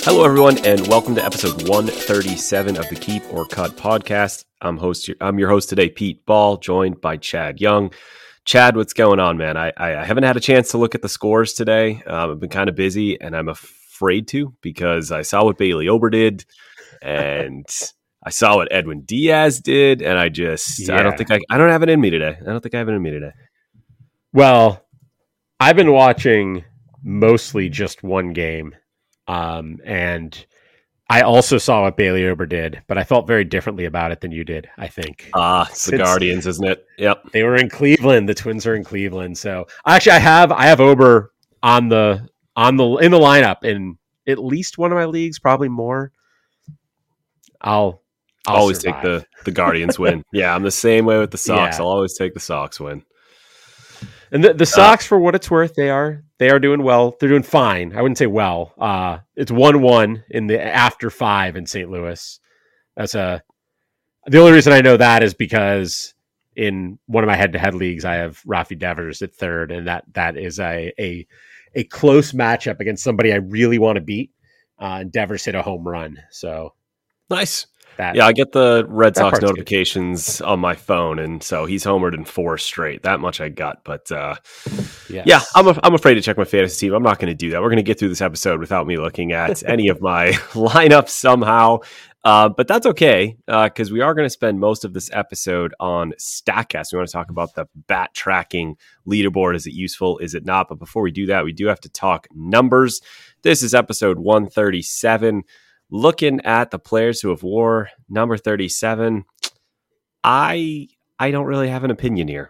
Hello, everyone, and welcome to episode 137 of the Keep or Cut podcast. I'm your host today, Pete Ball, joined by Chad Young. Chad, what's going on, man? I haven't had a chance to look at the scores today. I've been kind of busy, and I'm afraid to because I saw what Bailey Ober did, and I saw what Edwin Diaz did, and I don't have it in me today. I don't think I have it in me today. Well, I've been watching mostly just one game. And I also saw what Bailey Ober did, but I felt very differently about it than you did, I think. It's the Guardians, isn't it? Yep. They were in Cleveland. The Twins are in Cleveland. So actually I have Ober in the lineup in at least one of my leagues, probably more. I'll always survive. take the Guardians win. Yeah, I'm the same way with the Sox. Yeah. I'll always take the Sox win. And the Sox, for what it's worth, they are doing well. They're doing fine. I wouldn't say well. It's 1-1 in the after 5 in St. Louis. The only reason I know that is because in one of my head-to-head leagues, I have Rafi Devers at third, and that is a close matchup against somebody I really want to beat. And Devers hit a home run, so nice. I get the Red Sox notifications on my phone, and so he's homered in 4 straight. That much I got, but yes. Yeah, I'm afraid to check my fantasy team. I'm not going to do that. We're going to get through this episode without me looking at any of my lineups somehow, but that's okay because we are going to spend most of this episode on StatCast. We want to talk about the bat tracking leaderboard. Is it useful? Is it not? But before we do that, we do have to talk numbers. This is episode 137. Looking at the players who have wore number 37, I don't really have an opinion here.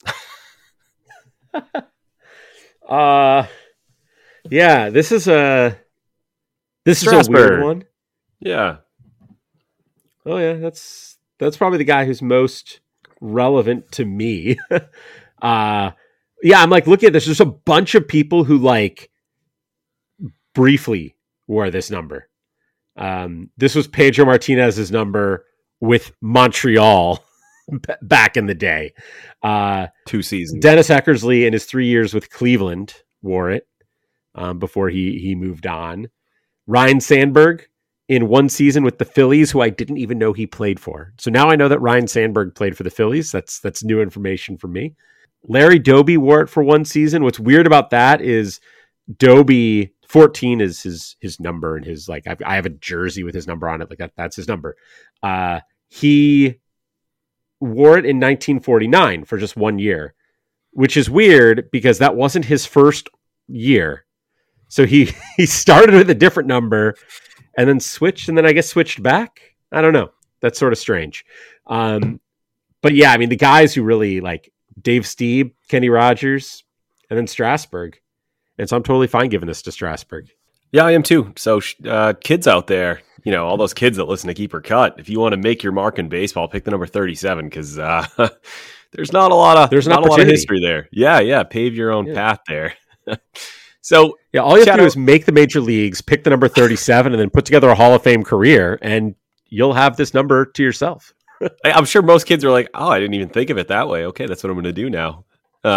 Yeah, this is a weird one. Yeah. Oh yeah, that's probably the guy who's most relevant to me. I'm like looking at this. There's a bunch of people who like briefly wore this number. This was Pedro Martinez's number with Montreal back in the day. 2 seasons. Dennis Eckersley in his 3 years with Cleveland wore it before he moved on. Ryan Sandberg in 1 season with the Phillies, who I didn't even know he played for. So now I know that Ryan Sandberg played for the Phillies. That's new information for me. Larry Doby wore it for 1 season. What's weird about that is Doby 14 is his number, and his like I have a jersey with his number on it, like that's his number. He wore it in 1949 for just 1 year, which is weird because that wasn't his first year. So he started with a different number and then switched, and then I guess switched back. I don't know. That's sort of strange. But yeah, I mean the guys who really like Dave Stieb, Kenny Rogers, and then Strasburg. And so I'm totally fine giving this to Strasburg. Yeah, I am too. So kids out there, all those kids that listen to Keep or Cut, if you want to make your mark in baseball, pick the number 37 because there's not a lot of history there. Yeah, pave your own path there. So yeah, all you have to do is make the major leagues, pick the number 37, and then put together a Hall of Fame career, and you'll have this number to yourself. I'm sure most kids are like, oh, I didn't even think of it that way. Okay, that's what I'm going to do now.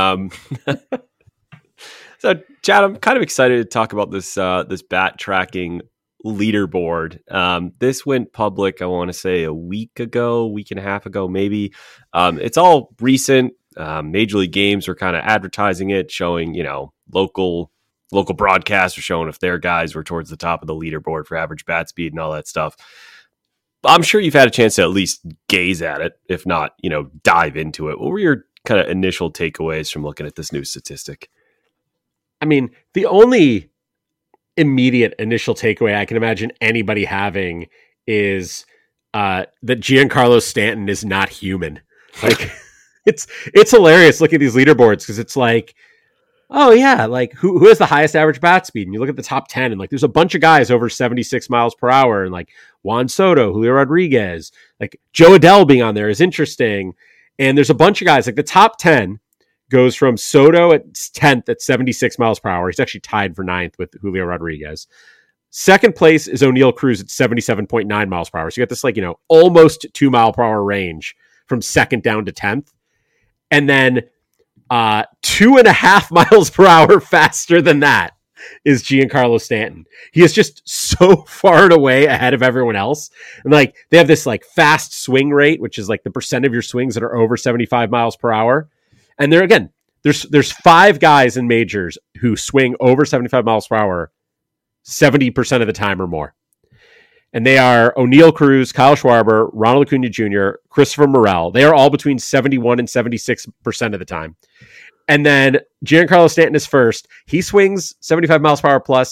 So, Chad, I'm kind of excited to talk about this bat tracking leaderboard. This went public, I want to say week and a half ago, maybe. It's all recent. Major League Games were kind of advertising it, showing, local broadcasts were showing if their guys were towards the top of the leaderboard for average bat speed and all that stuff. I'm sure you've had a chance to at least gaze at it, if not, dive into it. What were your kind of initial takeaways from looking at this new statistic? I mean, the only immediate initial takeaway I can imagine anybody having is that Giancarlo Stanton is not human. Like, it's hilarious looking at these leaderboards because it's like, oh yeah, like who has the highest average bat speed? And you look at the top 10 and like there's a bunch of guys over 76 miles per hour, and like Juan Soto, Julio Rodriguez, like Joe Adell being on there is interesting. And there's a bunch of guys like the top 10 goes from Soto at 10th at 76 miles per hour. He's actually tied for 9th with Julio Rodriguez. Second place is O'Neal Cruz at 77.9 miles per hour. So you got this almost 2 mile per hour range from second down to 10th. And then 2.5 miles per hour faster than that is Giancarlo Stanton. He is just so far and away ahead of everyone else. And like they have this like fast swing rate, which is like the percent of your swings that are over 75 miles per hour. And there again, there's 5 guys in majors who swing over 75 miles per hour 70% of the time or more. And they are O'Neal Cruz, Kyle Schwarber, Ronald Acuna Jr., Christopher Morel. They are all between 71 and 76% of the time. And then Giancarlo Stanton is first. He swings 75 miles per hour plus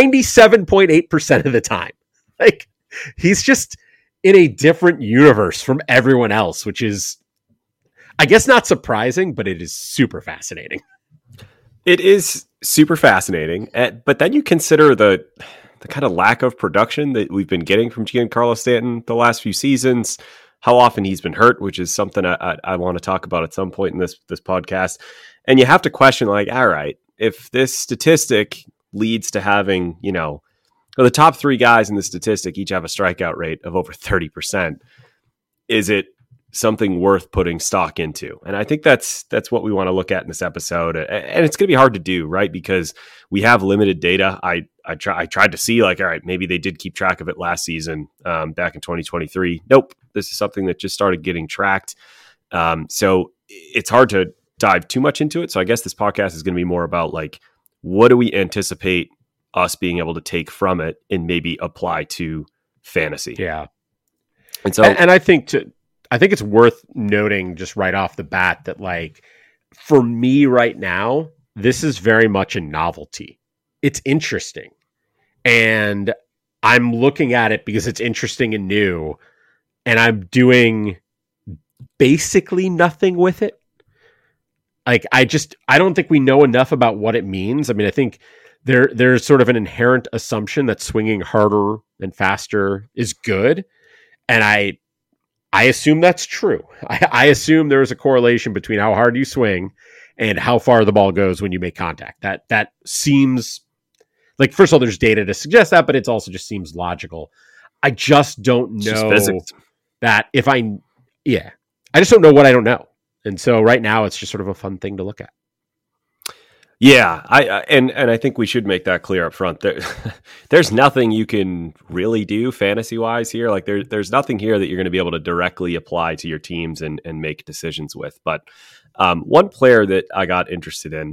97.8% of the time. Like, he's just in a different universe from everyone else, which is, I guess, not surprising, but it is super fascinating. It is super fascinating. But then you consider the kind of lack of production that we've been getting from Giancarlo Stanton the last few seasons, how often he's been hurt, which is something I want to talk about at some point in this podcast. And you have to question, like, all right, if this statistic leads to having, the top 3 guys in the statistic each have a strikeout rate of over 30%, is it something worth putting stock into? And I think that's what we want to look at in this episode. And it's going to be hard to do, right? Because we have limited data. I tried to see, like, all right, maybe they did keep track of it last season, back in 2023. Nope. This is something that just started getting tracked. So it's hard to dive too much into it. So I guess this podcast is going to be more about, like, what do we anticipate us being able to take from it and maybe apply to fantasy? Yeah. And so, and I think it's worth noting just right off the bat that, like, for me right now, this is very much a novelty. It's interesting. And I'm looking at it because it's interesting and new. And I'm doing basically nothing with it. Like, I don't think we know enough about what it means. I mean, I think there's sort of an inherent assumption that swinging harder and faster is good. And I assume that's true. I assume there is a correlation between how hard you swing and how far the ball goes when you make contact. That seems like, first of all, there's data to suggest that, but it also just seems logical. I just don't know that I just don't know what I don't know. And so right now it's just sort of a fun thing to look at. Yeah, and I think we should make that clear up front. There's nothing you can really do fantasy wise here. Like there's nothing here that you're going to be able to directly apply to your teams and make decisions with. But one player that I got interested in,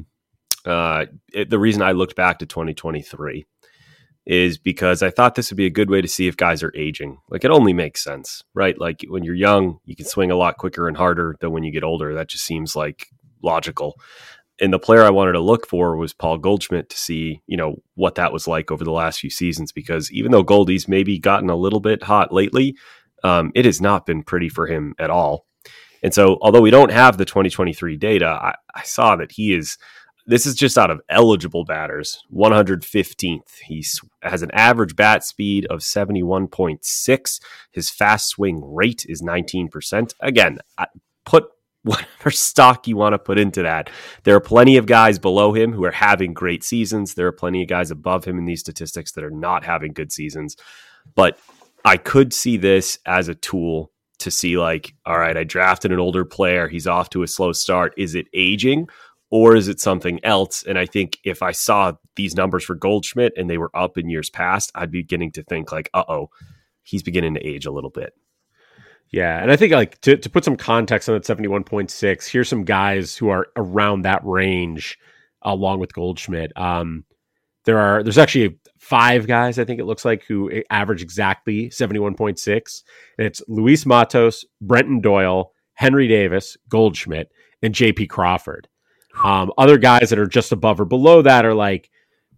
the reason I looked back to 2023 is because I thought this would be a good way to see if guys are aging. Like, it only makes sense, right? Like, when you're young, you can swing a lot quicker and harder than when you get older. That just seems like logical. And the player I wanted to look for was Paul Goldschmidt to see, what that was like over the last few seasons, because even though Goldie's maybe gotten a little bit hot lately, it has not been pretty for him at all. And so, although we don't have the 2023 data, I saw that this is just out of eligible batters, 115th. He has an average bat speed of 71.6. His fast swing rate is 19%. Again, put whatever stock you want to put into that. There are plenty of guys below him who are having great seasons. There are plenty of guys above him in these statistics that are not having good seasons. But I could see this as a tool to see, like, all right, I drafted an older player. He's off to a slow start. Is it aging? Or is it something else? And I think if I saw these numbers for Goldschmidt and they were up in years past, I'd be beginning to think, like, he's beginning to age a little bit. Yeah, and I think, like, to put some context on that 71.6, here's some guys who are around that range along with Goldschmidt. There's actually 5 guys, I think it looks like, who average exactly 71.6. And it's Luis Matos, Brenton Doyle, Henry Davis, Goldschmidt, and JP Crawford. Other guys that are just above or below that are like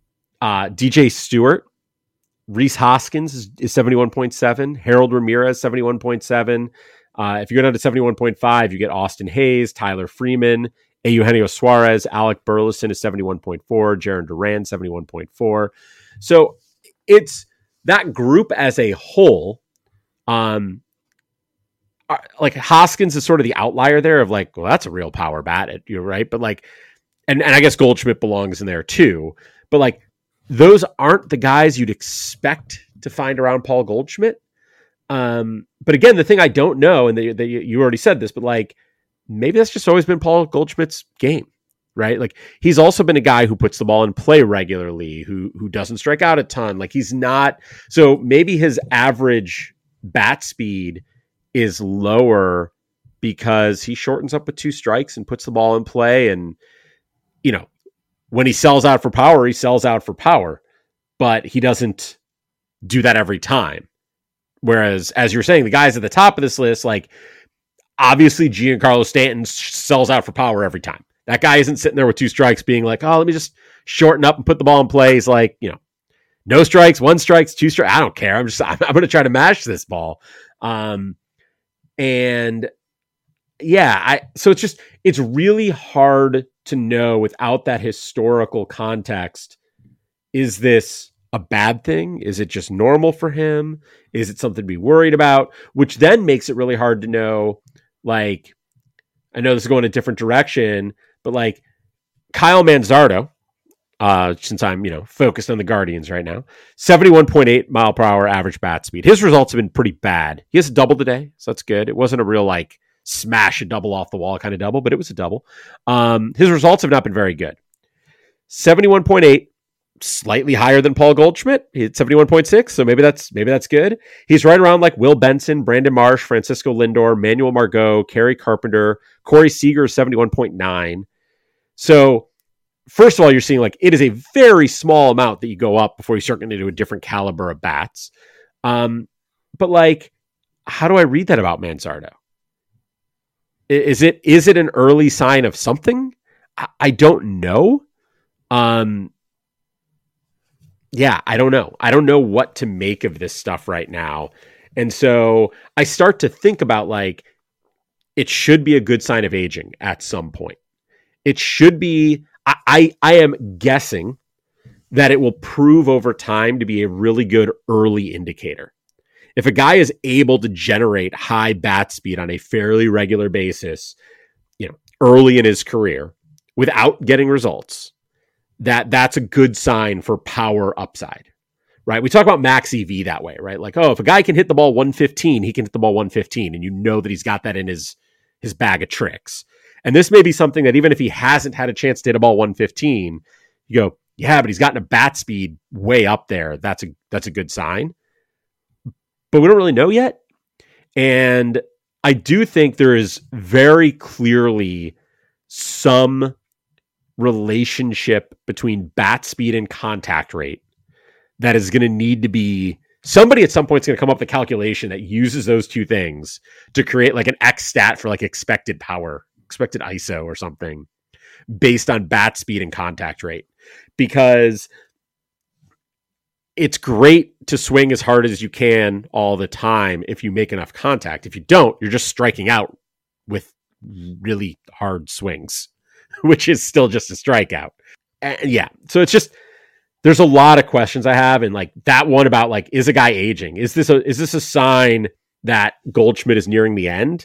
DJ Stewart, Rhys Hoskins is 71.7, Harold Ramirez 71.7. If you go down to 71.5, you get Austin Hayes, Tyler Freeman, Eugenio Suarez, Alec Burleson is 71.4, Jaron Duran 71.4. So it's that group as a whole. Like, Hoskins is sort of the outlier there of, like, well, that's a real power bat, you're right. But, like, and I guess Goldschmidt belongs in there too. But, like, those aren't the guys you'd expect to find around Paul Goldschmidt. But again, the thing I don't know, and you already said this, but, like, maybe that's just always been Paul Goldschmidt's game, right? Like he's also been a guy who puts the ball in play regularly, who doesn't strike out a ton. Like he's not, so maybe his average bat speed is lower because he shortens up with 2 strikes and puts the ball in play. And, you know, when he sells out for power, he sells out for power, but he doesn't do that every time. Whereas, as you're saying, the guys at the top of this list, like obviously Giancarlo Stanton sells out for power every time. That guy isn't sitting there with 2 strikes being like, oh, let me just shorten up and put the ball in play. He's like, you know, no strikes, 1 strike, 2 strikes. I don't care. I'm going to try to mash this ball. And yeah, so it's really hard to know without that historical context. Is this a bad thing? Is it just normal for him? Is it something to be worried about? Which then makes it really hard to know, like, I know this is going a different direction, but like Kyle Manzardo, since I'm, focused on the Guardians right now, 71.8 mile per hour average bat speed. His results have been pretty bad. He has a double today, so that's good. It wasn't a real like smash a double off the wall kind of double, but it was a double. His results have not been very good. 71.8, slightly higher than Paul Goldschmidt. He had 71.6, so maybe that's good. He's right around like Will Benson, Brandon Marsh, Francisco Lindor, Manuel Margot, Kerry Carpenter, Corey Seager, 71.9. So first of all, you're seeing like it is a very small amount that you go up before you start getting into a different caliber of bats. But like, how do I read that about Manzardo? Is it an early sign of something? I don't know. Yeah, I don't know. I don't know what to make of this stuff right now. And so I start to think about like, it should be a good sign of aging at some point. It should be, I am guessing that it will prove over time to be a really good early indicator. If a guy is able to generate high bat speed on a fairly regular basis, early in his career without getting results, that's a good sign for power upside, right? We talk about max EV that way, right? Like, oh, if a guy can hit the ball 115, he can hit the ball 115, and you know that he's got that in his bag of tricks. And this may be something that even if he hasn't had a chance to hit a ball 115, you go, yeah, but he's gotten a bat speed way up there. That's a good sign. But we don't really know yet. And I do think there is very clearly some relationship between bat speed and contact rate that is going to need to be, somebody at some point is going to come up with a calculation that uses those two things to create like an X stat for like expected power, expected ISO or something based on bat speed and contact rate. Because it's great to swing as hard as you can all the time if you make enough contact. If you don't, you're just striking out with really hard swings, which is still just a strikeout. And yeah. So it's just, there's a lot of questions I have. And like that one about like, is a guy aging? Is this a sign that Goldschmidt is nearing the end?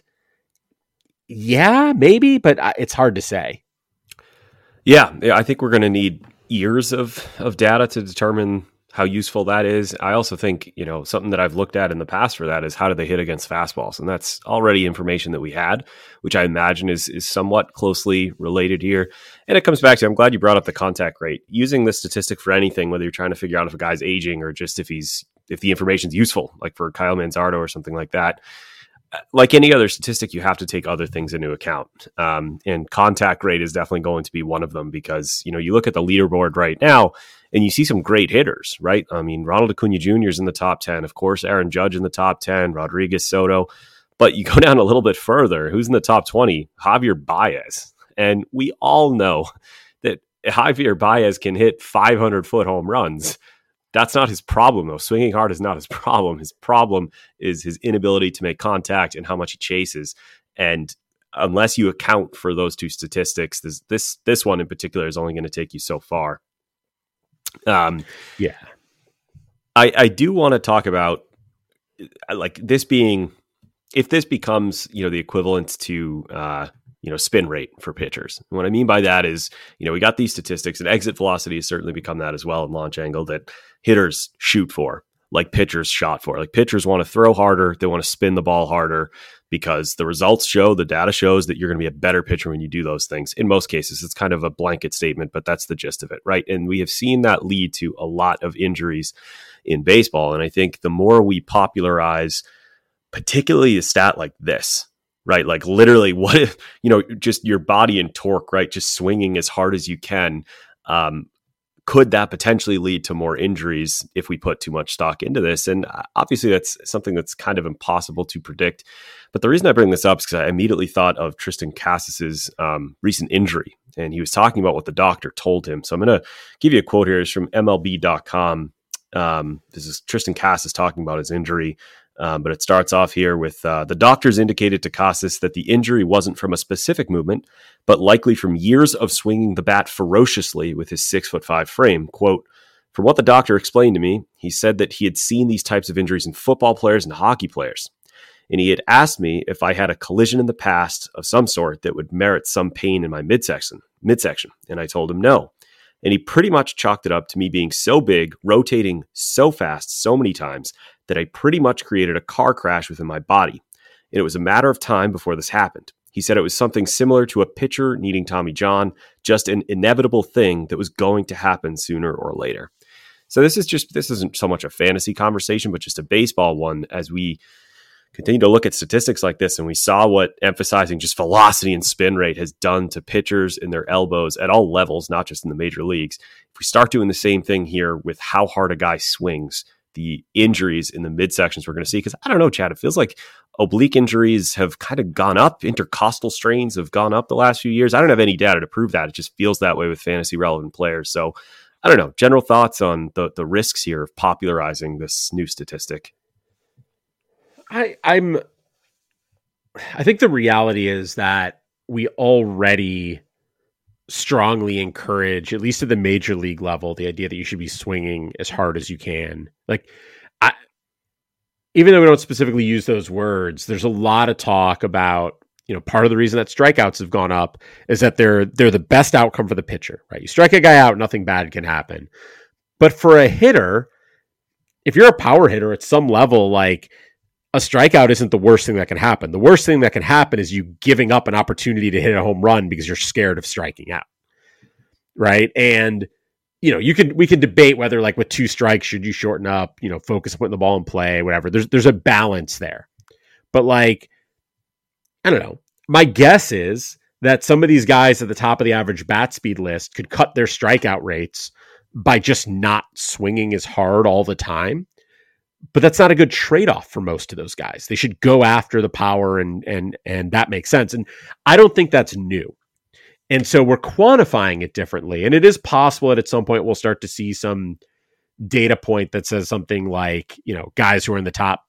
Yeah, maybe, but it's hard to say. Yeah. I think we're going to need years of data to determine how useful that is. I also think, something that I've looked at in the past for that is how do they hit against fastballs? And that's already information that we had, which I imagine is somewhat closely related here. And it comes back to, I'm glad you brought up the contact rate. Using this statistic for anything, whether you're trying to figure out if a guy's aging or just if the information's useful, like for Kyle Manzardo or something like that, like any other statistic, you have to take other things into account. And contact rate is definitely going to be one of them because, you look at the leaderboard right now and you see some great hitters, right? I mean, Ronald Acuna Jr. is in the top 10. Of course, Aaron Judge in the top 10, Rodriguez Soto. But you go down a little bit further. Who's in the top 20? Javier Baez. And we all know that Javier Baez can hit 500-foot home runs. That's not his problem, though. Swinging hard is not his problem. His problem is his inability to make contact and how much he chases. And unless you account for those two statistics, this one in particular is only going to take you so far. Yeah. I do want to talk about like this being, if this becomes, the equivalent to, spin rate for pitchers. And what I mean by that is, we got these statistics and exit velocity has certainly become that as well in launch angle that hitters shoot for, like pitchers shot for. Like pitchers want to throw harder. They want to spin the ball harder because the results show, the data shows that you're going to be a better pitcher when you do those things. In most cases, it's kind of a blanket statement, but that's the gist of it, right? And we have seen that lead to a lot of injuries in baseball. And I think the more we popularize, particularly a stat like this, right? Like literally what if, just your body and torque, right? Just swinging as hard as you can. Could that potentially lead to more injuries if we put too much stock into this? And obviously that's something that's kind of impossible to predict. But the reason I bring this up is because I immediately thought of Triston Casas's recent injury. And he was talking about what the doctor told him. So I'm going to give you a quote here. It's from MLB.com. This is Triston Casas talking about his injury. But it starts off here with the doctors indicated to Casas that the injury wasn't from a specific movement, but likely from years of swinging the bat ferociously with his 6'5" frame. Quote, from what the doctor explained to me, he said that he had seen these types of injuries in football players and hockey players. And he had asked me if I had a collision in the past of some sort that would merit some pain in my midsection. And I told him no. And he pretty much chalked it up to me being so big, rotating so fast, so many times, that I pretty much created a car crash within my body. And it was a matter of time before this happened. He said it was something similar to a pitcher needing Tommy John, just an inevitable thing that was going to happen sooner or later. So this isn't so much a fantasy conversation, but just a baseball one as we continue to look at statistics like this. And we saw what emphasizing just velocity and spin rate has done to pitchers in their elbows at all levels, not just in the major leagues. If we start doing the same thing here with how hard a guy swings, the injuries in the midsections we're going to see, because I don't know, Chad, it feels like oblique injuries have kind of gone up. Intercostal strains have gone up the last few years. I don't have any data to prove that. It just feels that way with fantasy relevant players. So I don't know. General thoughts on the risks here of popularizing this new statistic? I think the reality is that we already strongly encourage, at least at the major league level, the idea that you should be swinging as hard as you can. Like, even though we don't specifically use those words, there's a lot of talk about, part of the reason that strikeouts have gone up is that they're the best outcome for the pitcher, right? You strike a guy out, nothing bad can happen. But for a hitter, if you're a power hitter at some level, like, a strikeout isn't the worst thing that can happen. The worst thing that can happen is you giving up an opportunity to hit a home run because you're scared of striking out. Right. And, we can debate whether, like, with 2 strikes, should you shorten up, focus on putting the ball in play, whatever. There's a balance there. But, like, I don't know. My guess is that some of these guys at the top of the average bat speed list could cut their strikeout rates by just not swinging as hard all the time. But that's not a good trade-off for most of those guys. They should go after the power, and that makes sense. And I don't think that's new. And so we're quantifying it differently. And it is possible that at some point we'll start to see some data point that says something like, guys who are in the top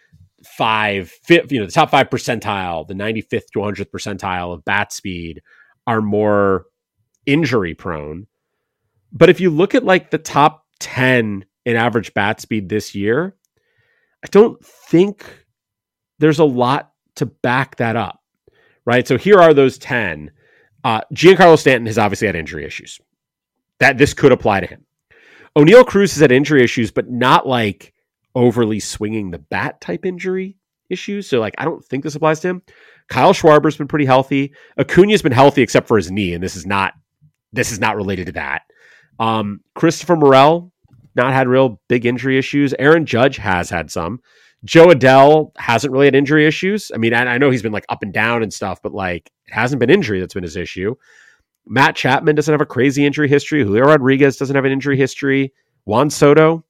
5, the top 5 percentile, the 95th to 100th percentile of bat speed are more injury prone. But if you look at, like, the top 10 in average bat speed this year, I don't think there's a lot to back that up, right? So here are those 10. Giancarlo Stanton has obviously had injury issues. This could apply to him. O'Neal Cruz has had injury issues, but not like overly swinging the bat type injury issues. So, like, I don't think this applies to him. Kyle Schwarber's been pretty healthy. Acuna's been healthy except for his knee, and this is not related to that. Christopher Morel, not had real big injury issues. Aaron Judge has had some. Joe Adell hasn't really had injury issues. I mean, I know he's been, like, up and down and stuff, but, like, it hasn't been injury that's been his issue. Matt Chapman doesn't have a crazy injury history. Julio Rodriguez doesn't have an injury history. Juan Soto.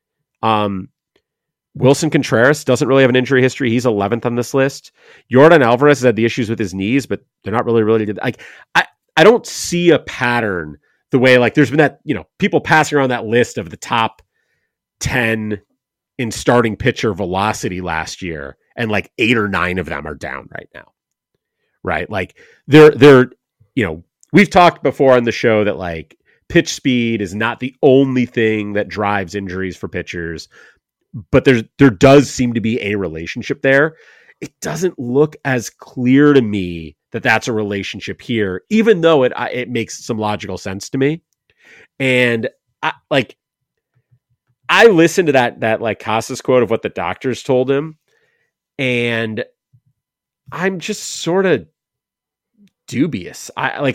Wilson Contreras doesn't really have an injury history. He's 11th on this list. Yordan Alvarez has had the issues with his knees, but they're not really related. Like, I don't see a pattern the way, like, there's been that, people passing around that list of the top 10 in starting pitcher velocity last year, and, like, 8 or 9 of them are down right now. Right? Like, they're we've talked before on the show that, like, pitch speed is not the only thing that drives injuries for pitchers, but there does seem to be a relationship there. It doesn't look as clear to me that that's a relationship here, even though it makes some logical sense to me. And I listened to that like Casas quote of what the doctors told him, and I'm just sort of dubious.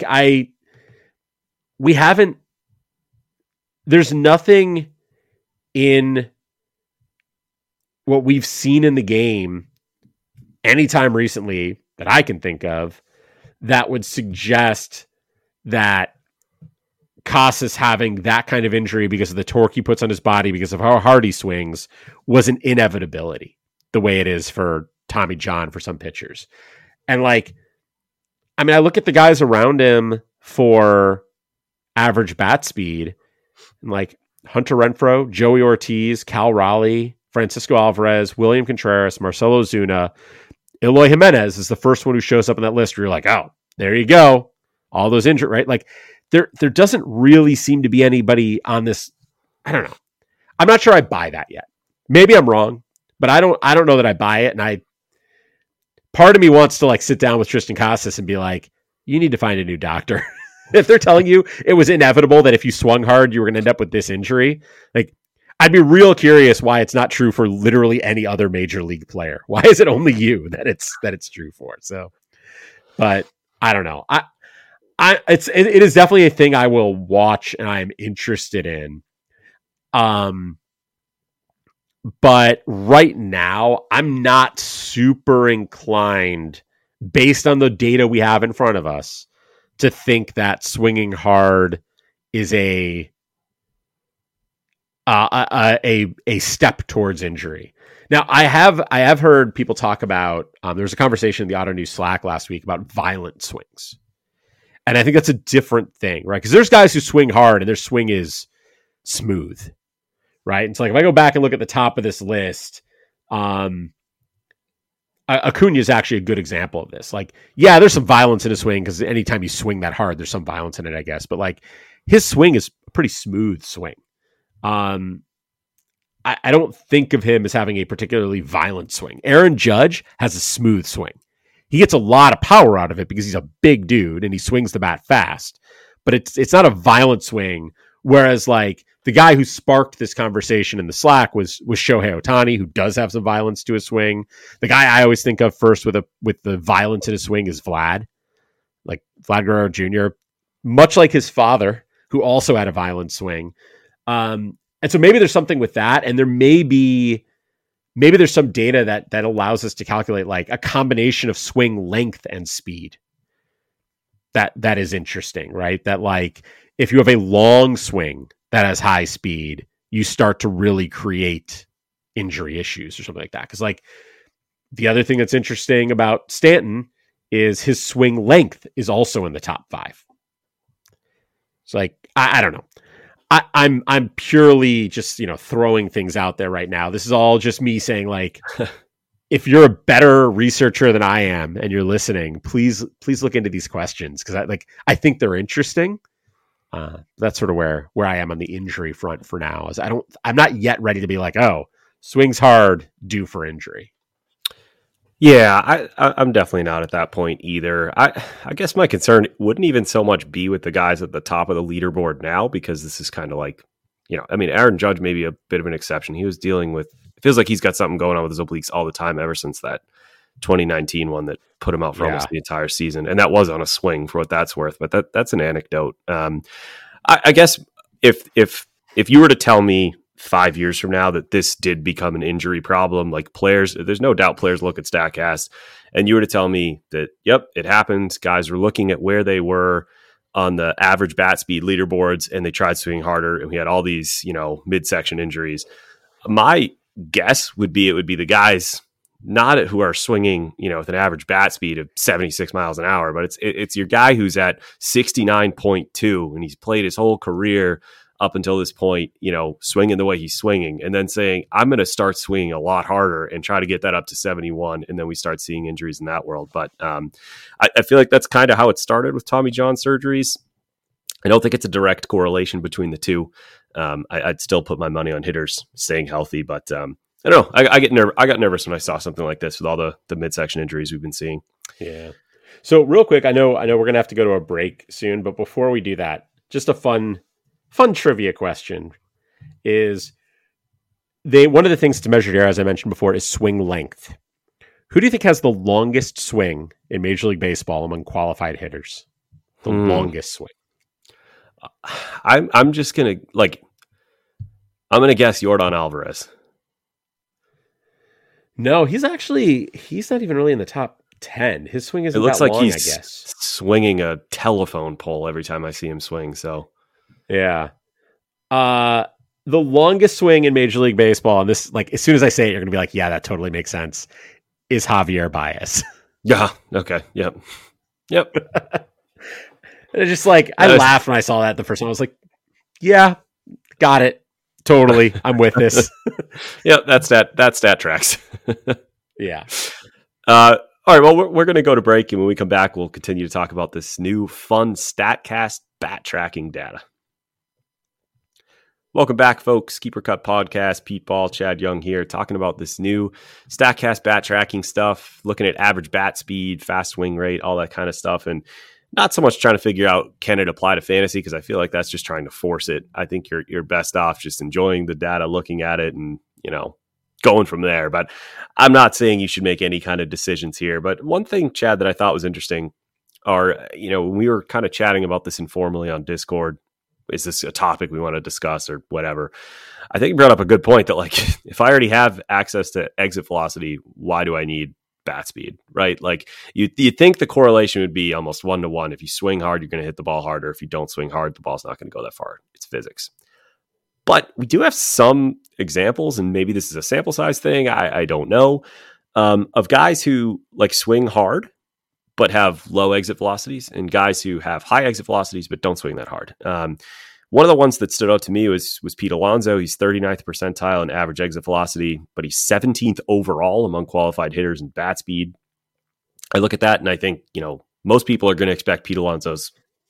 There's nothing in what we've seen in the game anytime recently that I can think of that would suggest that Casas having that kind of injury because of the torque he puts on his body, because of how hard he swings, was an inevitability the way it is for Tommy John for some pitchers. And I look at the guys around him for average bat speed, and Hunter Renfroe, Joey Ortiz, Cal Raleigh, Francisco Alvarez, William Contreras, Marcelo Zuna, Eloy Jimenez is the first one who shows up on that list where you're like, oh, there you go. All those injured, right? There doesn't really seem to be anybody on this. I don't know. I'm not sure I buy that yet. Maybe I'm wrong, but I don't know that I buy it. And part of me wants to sit down with Triston Casas and be like, you need to find a new doctor. If they're telling you it was inevitable that if you swung hard, you were going to end up with this injury, I'd be real curious why it's not true for literally any other major league player. Why is it only you that it's true for? So, but I don't know. It is definitely a thing I will watch and I'm interested in. But right now I'm not super inclined, based on the data we have in front of us, to think that swinging hard is a step towards injury. Now, I have heard people talk about, there was a conversation in the Auto News Slack last week about violent swings. And I think that's a different thing, right? Because there's guys who swing hard and their swing is smooth, right? And so if I go back and look at the top of this list, Acuna is actually a good example of this. There's some violence in his swing because anytime you swing that hard, there's some violence in it, I guess. But his swing is a pretty smooth swing. I don't think of him as having a particularly violent swing. Aaron Judge has a smooth swing. He gets a lot of power out of it because he's a big dude and he swings the bat fast. But it's not a violent swing. Whereas the guy who sparked this conversation in the Slack was Shohei Ohtani, who does have some violence to his swing. The guy I always think of first with the violence in his swing is Vlad Vlad Guerrero Jr., much like his father, who also had a violent swing. And so maybe there's something with that, and maybe there's some data that allows us to calculate a combination of swing length and speed. That is interesting, right? That if you have a long swing that has high speed, you start to really create injury issues or something like that. Because the other thing that's interesting about Stanton is his swing length is also in the top 5. It's I don't know. I'm purely just throwing things out there right now. This is all just me saying if you're a better researcher than I am and you're listening, please look into these questions because I think they're interesting. That's sort of where I am on the injury front for now. Is I'm not yet ready to be oh, swings hard, due for injury. Yeah, I'm definitely not at that point either. I guess my concern wouldn't even so much be with the guys at the top of the leaderboard now, because this is kind of Aaron Judge may be a bit of an exception. He was dealing with, it feels like he's got something going on with his obliques all the time ever since that 2019 one that put him out for almost the entire season. And that was on a swing for what that's worth, but that's an anecdote. I guess if you were to tell me 5 years from now that this did become an injury problem, players, there's no doubt players look at StatCast, and you were to tell me that, yep, it happened. Guys were looking at where they were on the average bat speed leaderboards and they tried swinging harder, and we had all these, midsection injuries. My guess would be, it would be the guys not who are swinging, with an average bat speed of 76 miles an hour, but it's your guy who's at 69.2 and he's played his whole career up until this point, swinging the way he's swinging, and then saying, I'm going to start swinging a lot harder and try to get that up to 71. And then we start seeing injuries in that world. But I feel like that's kind of how it started with Tommy John surgeries. I don't think it's a direct correlation between the two. I'd still put my money on hitters staying healthy, but I don't know. I got nervous when I saw something like this with all the midsection injuries we've been seeing. Yeah. So real quick, I know we're going to have to go to a break soon, but before we do that, just a fun trivia question is one of the things to measure here, as I mentioned before, is swing length. Who do you think has the longest swing in Major League Baseball among qualified hitters? The longest swing. I'm just gonna I'm gonna guess Yordan Alvarez. No, he's not even really in the top 10. His swing isn't It looks that like long, he's I guess. swinging a telephone pole every time I see him swing. So yeah. The longest swing in Major League Baseball, and this, like, as soon as I say it, you're gonna be like, yeah, that totally makes sense, is Javier Baez. Yeah. Okay. Yep. It's just like, I laughed when I saw that the first time. I was like, yeah, got it. Totally. I'm with this. Yep. That's stat tracks. Yeah. All right. Well, we're going to go to break, and when we come back, we'll continue to talk about this new fun StatCast bat tracking data. Welcome back, folks. Keeper Cut Podcast. Pete Ball, Chad Young here, talking about this new StatCast bat tracking stuff, looking at average bat speed, fast swing rate, all that kind of stuff, and not so much trying to figure out can it apply to fantasy, because I feel like that's just trying to force it. I think you're best off just enjoying the data, looking at it, and going from there. But I'm not saying you should make any kind of decisions here. But one thing, Chad, that I thought was interesting are, when we were kind of chatting about this informally on Discord, is this a topic we want to discuss or whatever? I think you brought up a good point that, like, if I already have access to exit velocity, why do I need bat speed, right? Like, you think the correlation would be almost 1-to-1. If you swing hard, you're going to hit the ball harder. If you don't swing hard, the ball's not going to go that far. It's physics. But we do have some examples, and maybe this is a sample size thing, I don't know, of guys who like swing hard but have low exit velocities, and guys who have high exit velocities but don't swing that hard. One of the ones that stood out to me was Pete Alonso. He's 39th percentile in average exit velocity, but he's 17th overall among qualified hitters in bat speed. I look at that and I think, most people are going to expect Pete Alonso's,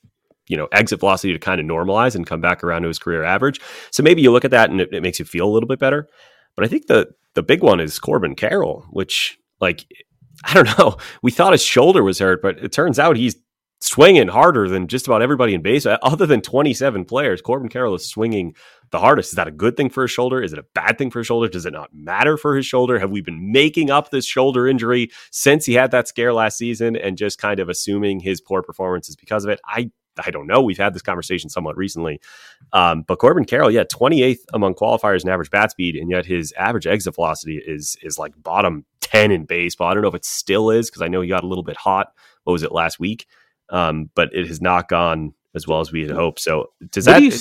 exit velocity to kind of normalize and come back around to his career average. So maybe you look at that and it makes you feel a little bit better. But I think the big one is Corbin Carroll, which, like, I don't know. We thought his shoulder was hurt, but it turns out he's swinging harder than just about everybody in baseball. Other than 27 players, Corbin Carroll is swinging the hardest. Is that a good thing for his shoulder? Is it a bad thing for his shoulder? Does it not matter for his shoulder? Have we been making up this shoulder injury since he had that scare last season and just kind of assuming his poor performance is because of it? I don't know. We've had this conversation somewhat recently. But Corbin Carroll, 28th among qualifiers in average bat speed, and yet his average exit velocity is like bottom 10 in baseball. I don't know if it still is, because I know he got a little bit hot. What was it, last week? But it has not gone as well as we had hoped. So what are you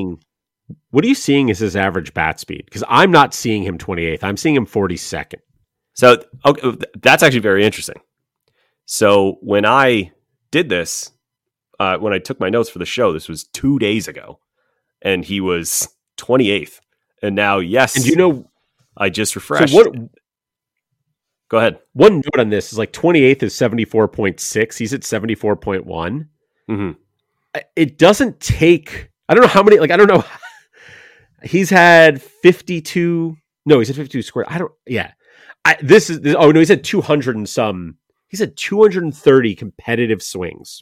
seeing as his average bat speed? Because I'm not seeing him 28th. I'm seeing him 42nd. So that's actually very interesting. So when I did this, when I took my notes for the show, this was 2 days ago, and he was 28th. And now, yes, and I just refreshed. So Go ahead. One note on this is, like, 28th is 74.6. He's at 74.1. Mm-hmm. It doesn't take, I don't know how many, I don't know. He's had 52. No, he's at 52 squared. He's at 200 and some. He's at 230 competitive swings.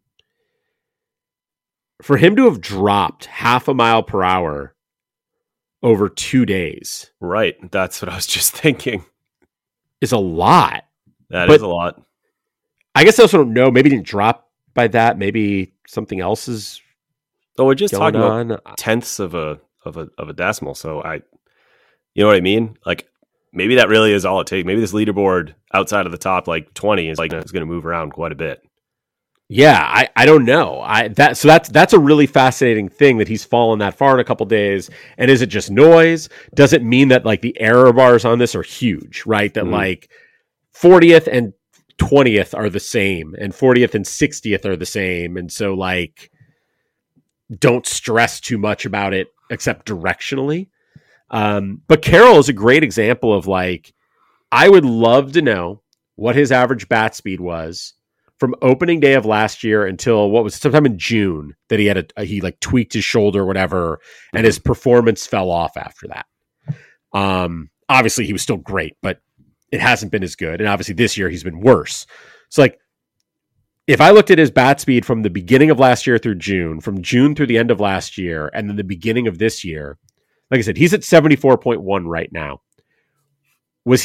For him to have dropped half a mile per hour over 2 days. Right. That's what I was just thinking. Is a lot. That is a lot. I guess I also don't know. Maybe he didn't drop by that. Maybe something else is. Oh, we're just talking on. About tenths of a decimal. So you know what I mean? Like, maybe that really is all it takes. Maybe this leaderboard outside of the top, like 20, is going to move around quite a bit. Yeah, I don't know. That's a really fascinating thing that he's fallen that far in a couple days. And is it just noise? Does it mean that, like, the error bars on this are huge, right? That like 40th and 20th are the same, and 40th and 60th are the same, and so, like, don't stress too much about it except directionally. But Carroll is a great example of, like, I would love to know what his average bat speed was from opening day of last year until sometime in June, that he had he tweaked his shoulder or whatever, and his performance fell off after that. Obviously he was still great, but it hasn't been as good. And obviously this year he's been worse. So, like, if I looked at his bat speed from the beginning of last year through June, from June through the end of last year, and then the beginning of this year, like I said, he's at 74.1 right now. Was he at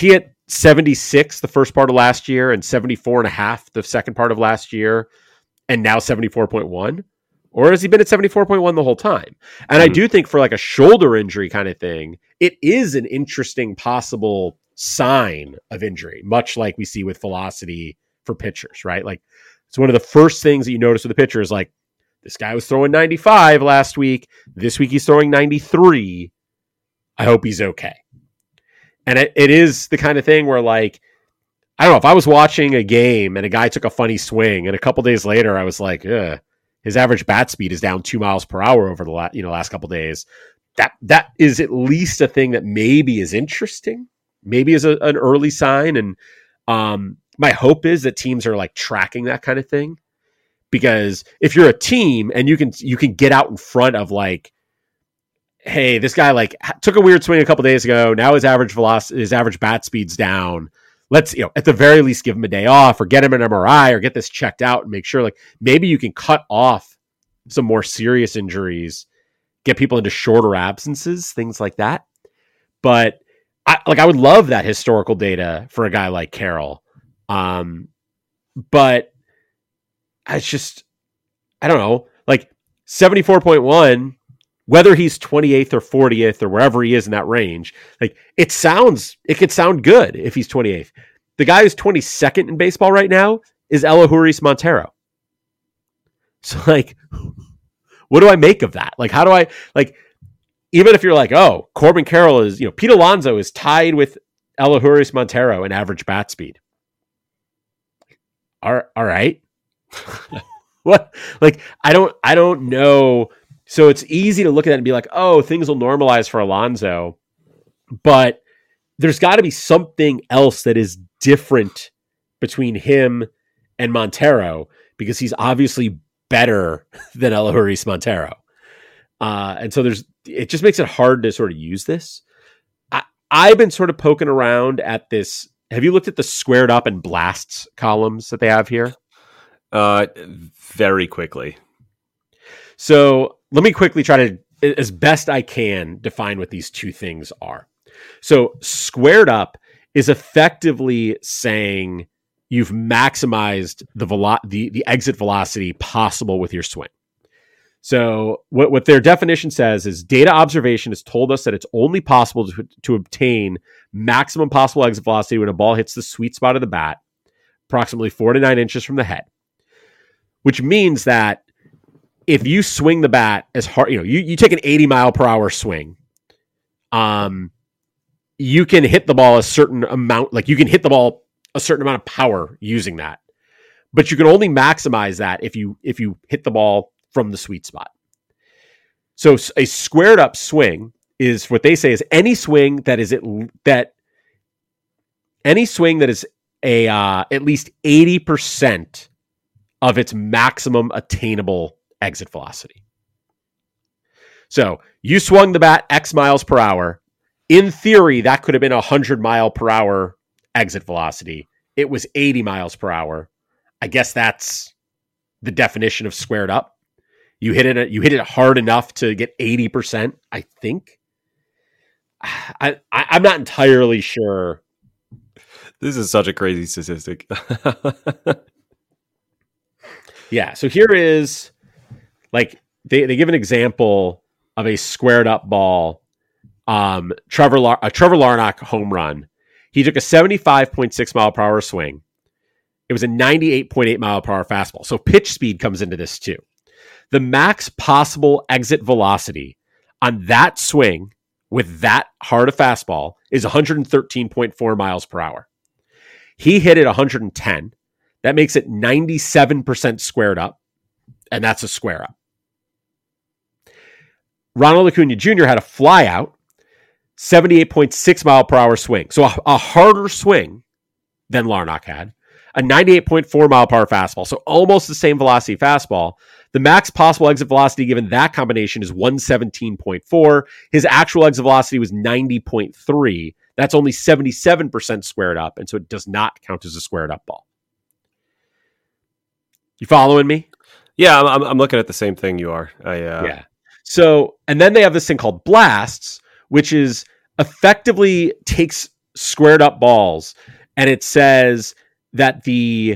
76 the first part of last year and 74.5 the second part of last year, and now 74.1? Or has he been at 74.1 the whole time? And I do think for like a shoulder injury kind of thing, it is an interesting possible sign of injury, much like we see with velocity for pitchers, right? Like, it's one of the first things that you notice with the pitcher is like, this guy was throwing 95 last week. This week he's throwing 93. I hope he's okay. And it is the kind of thing where, like, I don't know, if I was watching a game and a guy took a funny swing and a couple days later I was like, his average bat speed is down 2 miles per hour over the last couple days. That is at least a thing that maybe is interesting, maybe is an early sign. And my hope is that teams are like tracking that kind of thing, because if you're a team and you can get out in front of like, hey, this guy like took a weird swing a couple days ago. Now his average velocity, his average bat speed's down. Let's, at the very least give him a day off or get him an MRI or get this checked out and make sure like maybe you can cut off some more serious injuries, get people into shorter absences, things like that. But I would love that historical data for a guy like Carroll. But it's just, I don't know, like 74.1, whether he's 28th or 40th or wherever he is in that range, like it could sound good if he's 28th. The guy who's 22nd in baseball right now is Elehuris Montero. So like, what do I make of that? Like, how do I, like, even if you're like, oh, Corbin Carroll is, Pete Alonso is tied with Elehuris Montero in average bat speed. All right. What? Like, I don't know. So it's easy to look at that and be like, oh, things will normalize for Alonso, but there's got to be something else that is different between him and Montero, because he's obviously better than Elehuris Montero. And so it just makes it hard to sort of use this. I've been sort of poking around at this. Have you looked at the squared up and blasts columns that they have here? Very quickly. So let me quickly try to, as best I can, define what these two things are. So squared up is effectively saying you've maximized the exit velocity possible with your swing. So what their definition says is data observation has told us that it's only possible to obtain maximum possible exit velocity when a ball hits the sweet spot of the bat, approximately 4 to 9 inches from the head, which means that if you swing the bat as hard, you take an 80 mile per hour swing, you can hit the ball a certain amount, like you can hit the ball a certain amount of power using that, but you can only maximize that if you hit the ball from the sweet spot. So a squared up swing is what they say is any swing that is at least 80% of its maximum attainable exit velocity. So you swung the bat X miles per hour. In theory, that could have been 100 mile per hour exit velocity. It was 80 miles per hour. I guess that's the definition of squared up. You hit it hard enough to get 80%, I think. I'm not entirely sure. This is such a crazy statistic. Yeah, so here is, like, they give an example of a squared up ball, Trevor Larnach home run. He took a 75.6 mile per hour swing. It was a 98.8 mile per hour fastball. So pitch speed comes into this too. The max possible exit velocity on that swing with that hard a fastball is 113.4 miles per hour. He hit it 110. That makes it 97% squared up, and that's a square up. Ronald Acuna Jr. had a flyout, 78.6 mile per hour swing. So a harder swing than Larnach had, a 98.4 mile per hour fastball. So almost the same velocity fastball. The max possible exit velocity given that combination is 117.4. His actual exit velocity was 90.3. That's only 77% squared up, and so it does not count as a squared up ball. You following me? Yeah, I'm looking at the same thing you are. Yeah. So, and then they have this thing called blasts, which is effectively takes squared up balls, and it says that the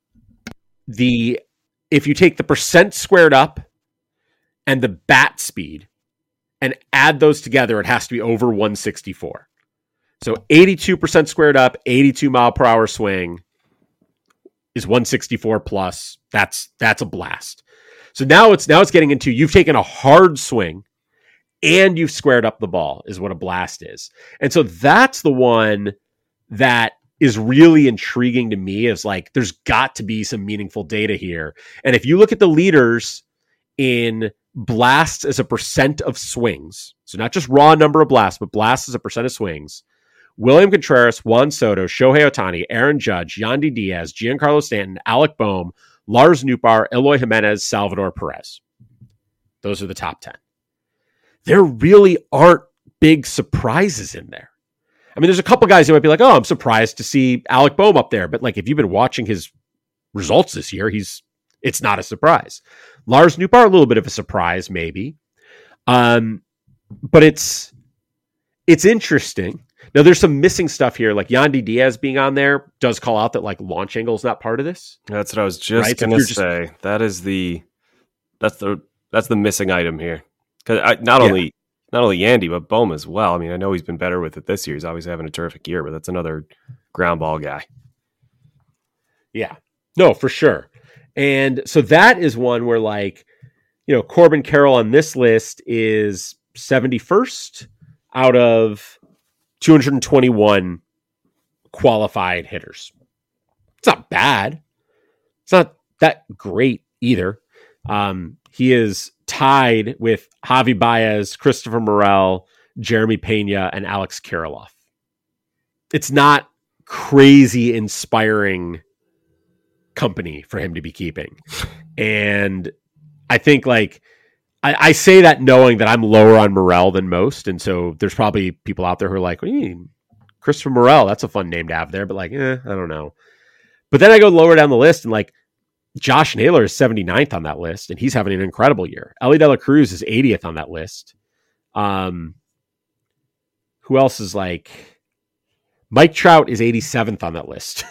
if you take the percent squared up and the bat speed and add those together, it has to be over 164. So 82% squared up, 82 mile per hour swing is 164 plus. That's a blast. So now it's getting into, you've taken a hard swing and you've squared up the ball is what a blast is. And so that's the one that is really intriguing to me, is like, there's got to be some meaningful data here. And if you look at the leaders in blasts as a percent of swings, so not just raw number of blasts, but blasts as a percent of swings, William Contreras, Juan Soto, Shohei Ohtani, Aaron Judge, Yandy Diaz, Giancarlo Stanton, Alec Boehm, Lars Nootbaar, Eloy Jimenez, Salvador Perez. Those are the top 10. There really aren't big surprises in there. I mean, there's a couple guys who might be like, oh, I'm surprised to see Alec Boehm up there. But like, if you've been watching his results this year, it's not a surprise. Lars Nootbaar, a little bit of a surprise, maybe. But it's interesting. Now, there's some missing stuff here, like Yandy Diaz being on there does call out that like launch angle is not part of this. That's what I was just going to say. That's the missing item here. Because not only Yandy, but Boehm as well. I mean, I know he's been better with it this year. He's obviously having a terrific year, but that's another ground ball guy. Yeah, no, for sure. And so that is one where, like, you know, Corbin Carroll on this list is 71st out of 221 qualified hitters. It's not bad. It's not that great either. He is tied with Javi Baez, Christopher Morel, Jeremy Pena, and Alex Kirilloff. It's not crazy inspiring company for him to be keeping. And I think, like, I say that knowing that I'm lower on Morel than most. And so there's probably people out there who are like, what do you mean? Christopher Morel, that's a fun name to have there. But like, I don't know. But then I go lower down the list and like, Josh Naylor is 79th on that list, and he's having an incredible year. Ellie De La Cruz is 80th on that list. Who else is like... Mike Trout is 87th on that list.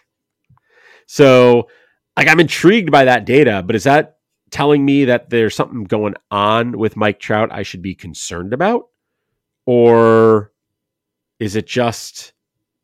So, like, I'm intrigued by that data, but is that telling me that there's something going on with Mike Trout I should be concerned about? Or is it just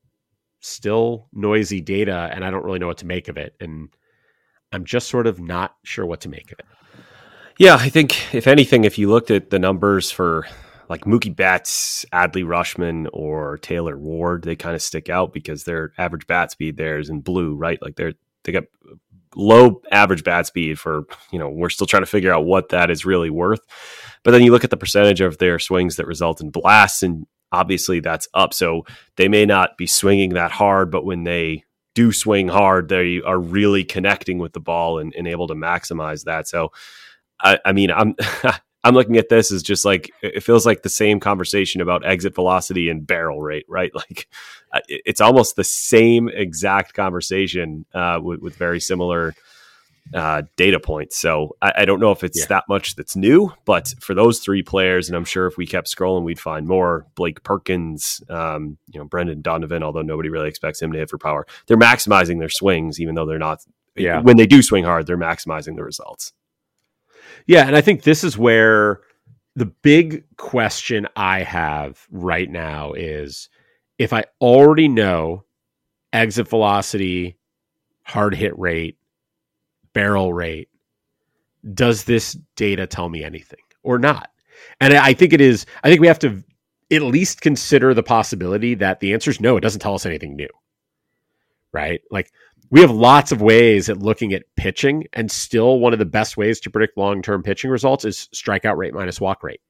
still noisy data and I don't really know what to make of it? And I'm just sort of not sure what to make of it. Yeah, I think, if anything, if you looked at the numbers for like Mookie Betts, Adley Rutschman, or Taylor Ward, they kind of stick out because their average bat speed there is in blue, right? Like they got low average bat speed for, you know, we're still trying to figure out what that is really worth. But then you look at the percentage of their swings that result in blasts, and obviously that's up. So they may not be swinging that hard, but when they do swing hard, they are really connecting with the ball and able to maximize that. So, I mean, I'm looking at this as just like, it feels like the same conversation about exit velocity and barrel rate, right? Like it's almost the same exact conversation with very similar data points. So I don't know if it's that much that's new, but for those three players, and I'm sure if we kept scrolling, we'd find more. Blake Perkins, Brendan Donovan, although nobody really expects him to hit for power. They're maximizing their swings, even though they're not. Yeah. When they do swing hard, they're maximizing the results. Yeah, and I think this is where the big question I have right now is, if I already know exit velocity, hard hit rate, barrel rate, does this data tell me anything or not? And I think we have to at least consider the possibility that the answer is no, it doesn't tell us anything new, right? Like, we have lots of ways at looking at pitching, and still one of the best ways to predict long-term pitching results is strikeout rate minus walk rate.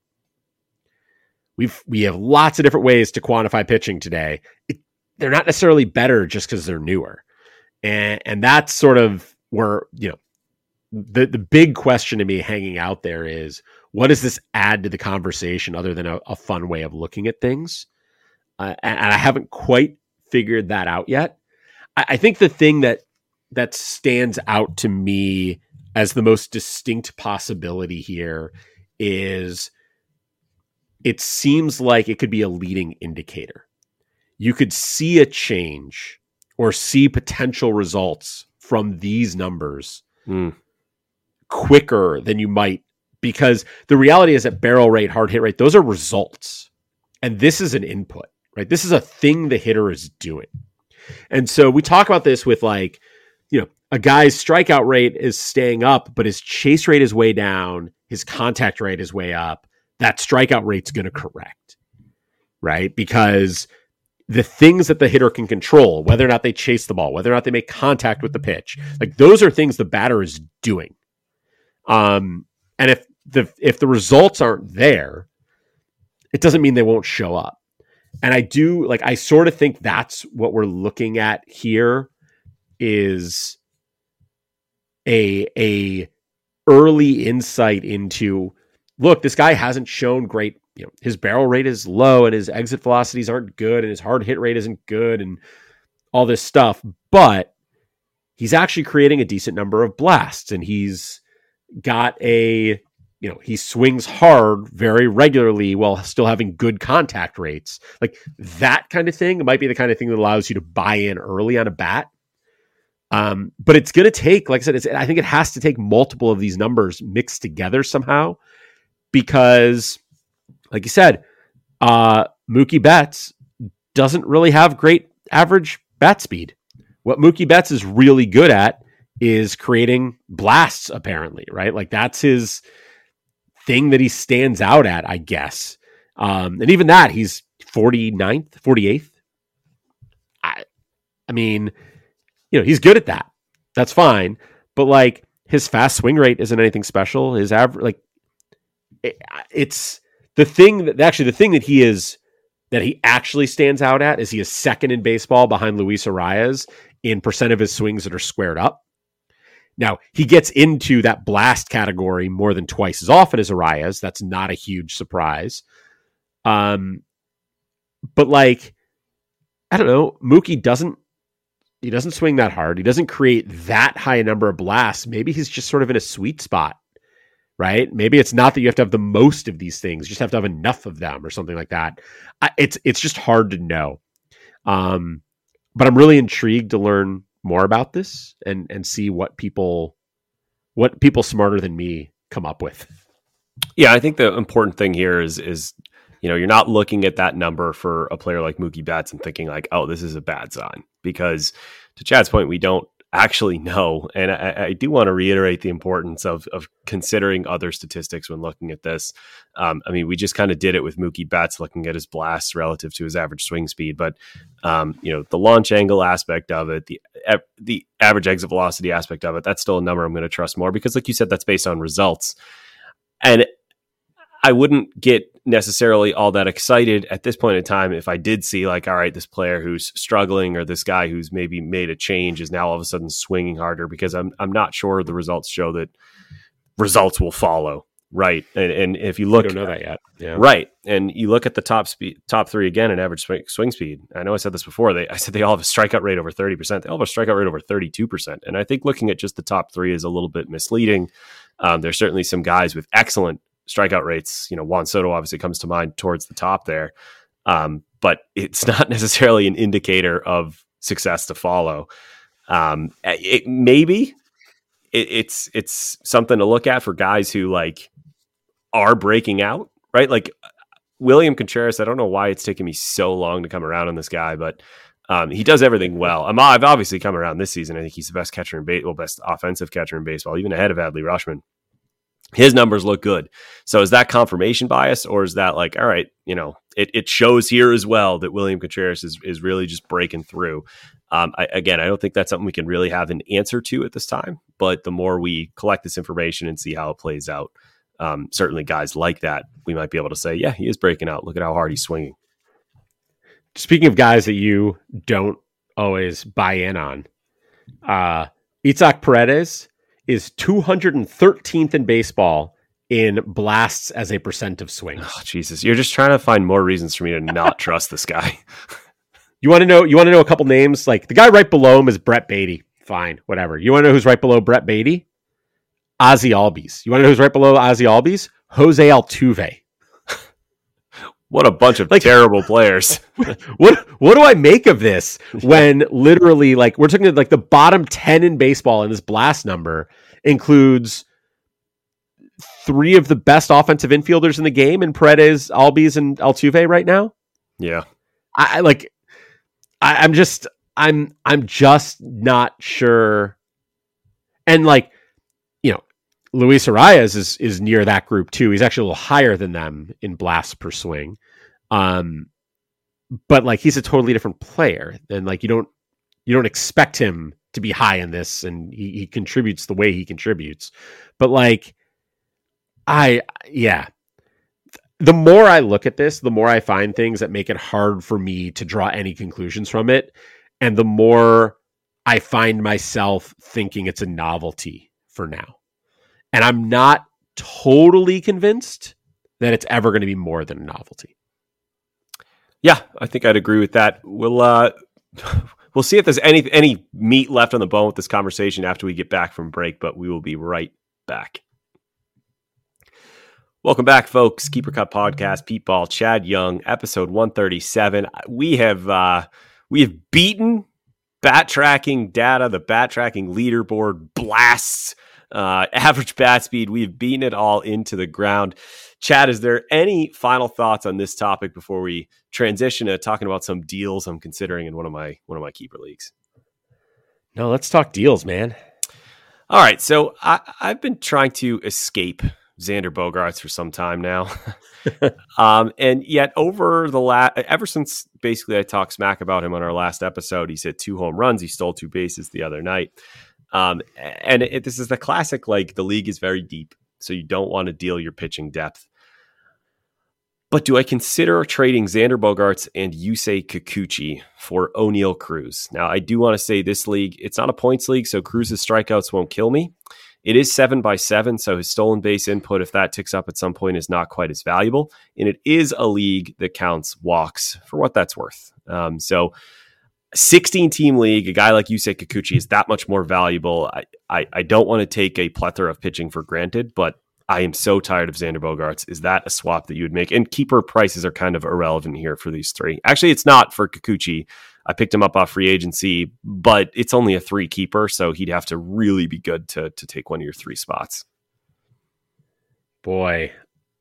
We have lots of different ways to quantify pitching today. They're not necessarily better just because they're newer. And that's sort of where, the big question to me hanging out there is, what does this add to the conversation other than a fun way of looking at things? And I haven't quite figured that out yet. I think the thing that stands out to me as the most distinct possibility here is, it seems like it could be a leading indicator. you could see a change or see potential results from these numbers quicker than you might, because the reality is that barrel rate, hard hit rate, those are results. And this is an input, right? This is a thing the hitter is doing. And so we talk about this with like, a guy's strikeout rate is staying up, but his chase rate is way down. His contact rate is way up. That strikeout rate's going to correct, right? Because the things that the hitter can control, whether or not they chase the ball, whether or not they make contact with the pitch, like those are things the batter is doing. And if the results aren't there, it doesn't mean they won't show up. And I sort of think that's what we're looking at here is a early insight into, look, this guy hasn't shown great, his barrel rate is low and his exit velocities aren't good and his hard hit rate isn't good and all this stuff, but he's actually creating a decent number of blasts and he's got he swings hard very regularly while still having good contact rates. Like that kind of thing might be the kind of thing that allows you to buy in early on a bat. But it's going to take, like I said, I think it has to take multiple of these numbers mixed together somehow, because like you said, Mookie Betts doesn't really have great average bat speed. What Mookie Betts is really good at is creating blasts, apparently, right? Like that's his thing that he stands out at, I guess. And even that, he's 49th, 48th. I mean, he's good at that. That's fine. But like his fast swing rate isn't anything special. His average, like it's the thing that he actually stands out at is he is second in baseball behind Luis Arias in percent of his swings that are squared up. Now he gets into that blast category more than twice as often as Arias. That's not a huge surprise. But like, I don't know, Mookie doesn't swing that hard. He doesn't create that high a number of blasts. Maybe he's just sort of in a sweet spot, right? Maybe it's not that you have to have the most of these things. You just have to have enough of them or something like that. It's just hard to know. But I'm really intrigued to learn more about this and see what people smarter than me come up with. Yeah, I think the important thing here is you're not looking at that number for a player like Mookie Betts and thinking like, oh, this is a bad sign, because to Chad's point, we don't actually know. And I do want to reiterate the importance of considering other statistics when looking at this. We just kind of did it with Mookie Betts, looking at his blasts relative to his average swing speed, but the launch angle aspect of it, the average exit velocity aspect of it, that's still a number I'm going to trust more, because like you said, that's based on results. And I wouldn't get necessarily all that excited at this point in time if I did see like, all right, this player who's struggling or this guy who's maybe made a change is now all of a sudden swinging harder, because I'm not sure the results show that results will follow. Right. And if you look, I don't know that yet. Yeah. Right. And you look at the top three again in average swing speed. I know I said this before. I said they all have a strikeout rate over 30%. They all have a strikeout rate over 32%. And I think looking at just the top three is a little bit misleading. There's certainly some guys with excellent strikeout rates. Juan Soto obviously comes to mind towards the top there. But it's not necessarily an indicator of success to follow. It's something to look at for guys who like are breaking out, right? Like William Contreras, I don't know why it's taken me so long to come around on this guy, but he does everything well. I've obviously come around this season. I think he's the best catcher in baseball, best offensive catcher in baseball, even ahead of Adley Rutschman. His numbers look good. So is that confirmation bias, or is that like, all right, it shows here as well that William Contreras is really just breaking through. I don't think that's something we can really have an answer to at this time, but the more we collect this information and see how it plays out, certainly guys like that, we might be able to say, yeah, he is breaking out. Look at how hard he's swinging. Speaking of guys that you don't always buy in on, Isaac Paredes is 213th in baseball in blasts as a percent of swings. Oh, Jesus. You're just trying to find more reasons for me to not trust this guy. You want to know a couple names? Like the guy right below him is Brett Beatty. Fine, whatever. You want to know who's right below Brett Beatty? Ozzie Albies. You want to know who's right below Ozzie Albies? Jose Altuve. What a bunch of terrible players. What do I make of this when literally like we're talking like the bottom 10 in baseball and this blast number includes 3 of the best offensive infielders in the game in Paredes, Albies, and Altuve right now? Yeah. I'm just not sure. And like, you know, Luis Arias is near that group too. He's actually a little higher than them in blasts per swing. But like he's a totally different player. And like you don't expect him to be high in this, and he contributes the way he contributes. But like the more I look at this, the more I find things that make it hard for me to draw any conclusions from it. And the more I find myself thinking it's a novelty for now. And I'm not totally convinced that it's ever going to be more than a novelty. Yeah, I think I'd agree with that. We'll see if there's any meat left on the bone with this conversation after we get back from break, but we will be right back. Welcome back, folks. Keeper Cut Podcast, Pete Ball, Chad Young, episode 137. We have beaten bat tracking data, the bat tracking leaderboard blasts, average bat speed. We've beaten it all into the ground. Chad, is there any final thoughts on this topic before we transition to talking about some deals I'm considering in one of my keeper leagues? No, let's talk deals, man. All right. So I've been trying to escape Xander Bogaerts for some time now. And yet over ever since basically I talked smack about him on our last episode, he's hit 2 home runs. He stole 2 bases the other night. This is the classic, like the league is very deep, so you don't want to deal your pitching depth. But do I consider trading Xander Bogaerts and Yusei Kikuchi for O'Neal Cruz? Now, I do want to say this league, it's not a points league, so Cruz's strikeouts won't kill me. It is 7x7, so his stolen base input, if that ticks up at some point, is not quite as valuable. And it is a league that counts walks for what that's worth. So 16-team league, a guy like Yusei Kikuchi is that much more valuable. I don't want to take a plethora of pitching for granted, but I am so tired of Xander Bogaerts. Is that a swap that you would make? And keeper prices are kind of irrelevant here for these 3. Actually, it's not for Kikuchi. I picked him up off free agency, but it's only a 3 keeper, so he'd have to really be good to take one of your 3 spots. Boy,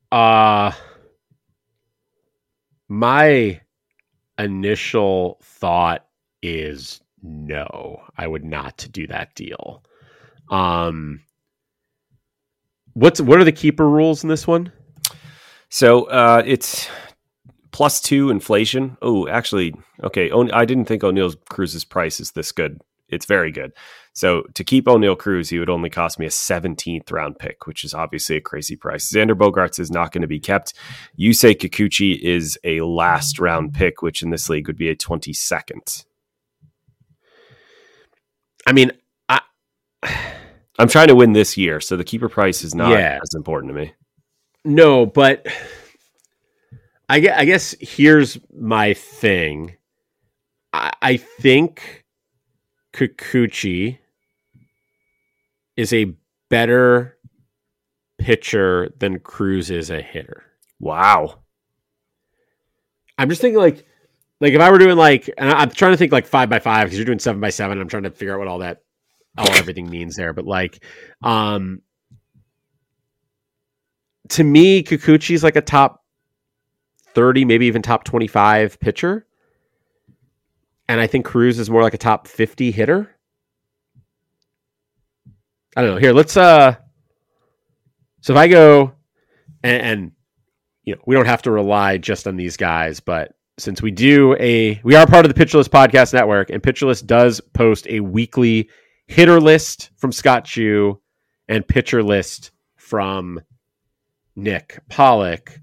my initial thought is no, I would not do that deal. What are the keeper rules in this one? So it's +2 inflation. Oh, actually, okay. I didn't think O'Neal Cruz's price is this good. It's very good. So to keep O'Neal Cruz, he would only cost me a 17th round pick, which is obviously a crazy price. Xander Bogaerts is not going to be kept. Yusei Kikuchi is a last round pick, which in this league would be a 22nd. I mean, I'm trying to win this year, so the keeper price is not as important to me. No, but I guess here's my thing. I think Kikuchi is a better pitcher than Cruz is a hitter. Wow. I'm just thinking like if I were doing and I'm trying to think 5x5 because you're doing 7x7. I'm trying to figure out what all everything means there. But to me, Kikuchi's like a top 30, maybe even top 25 pitcher. And I think Cruz is more like a top 50 hitter. I don't know. Here, let's so if I go and we don't have to rely just on these guys, but since we are part of the Pitcher List Podcast Network, and Pitcher List does post a weekly hitter list from Scott Chu and pitcher list from Nick Pollock.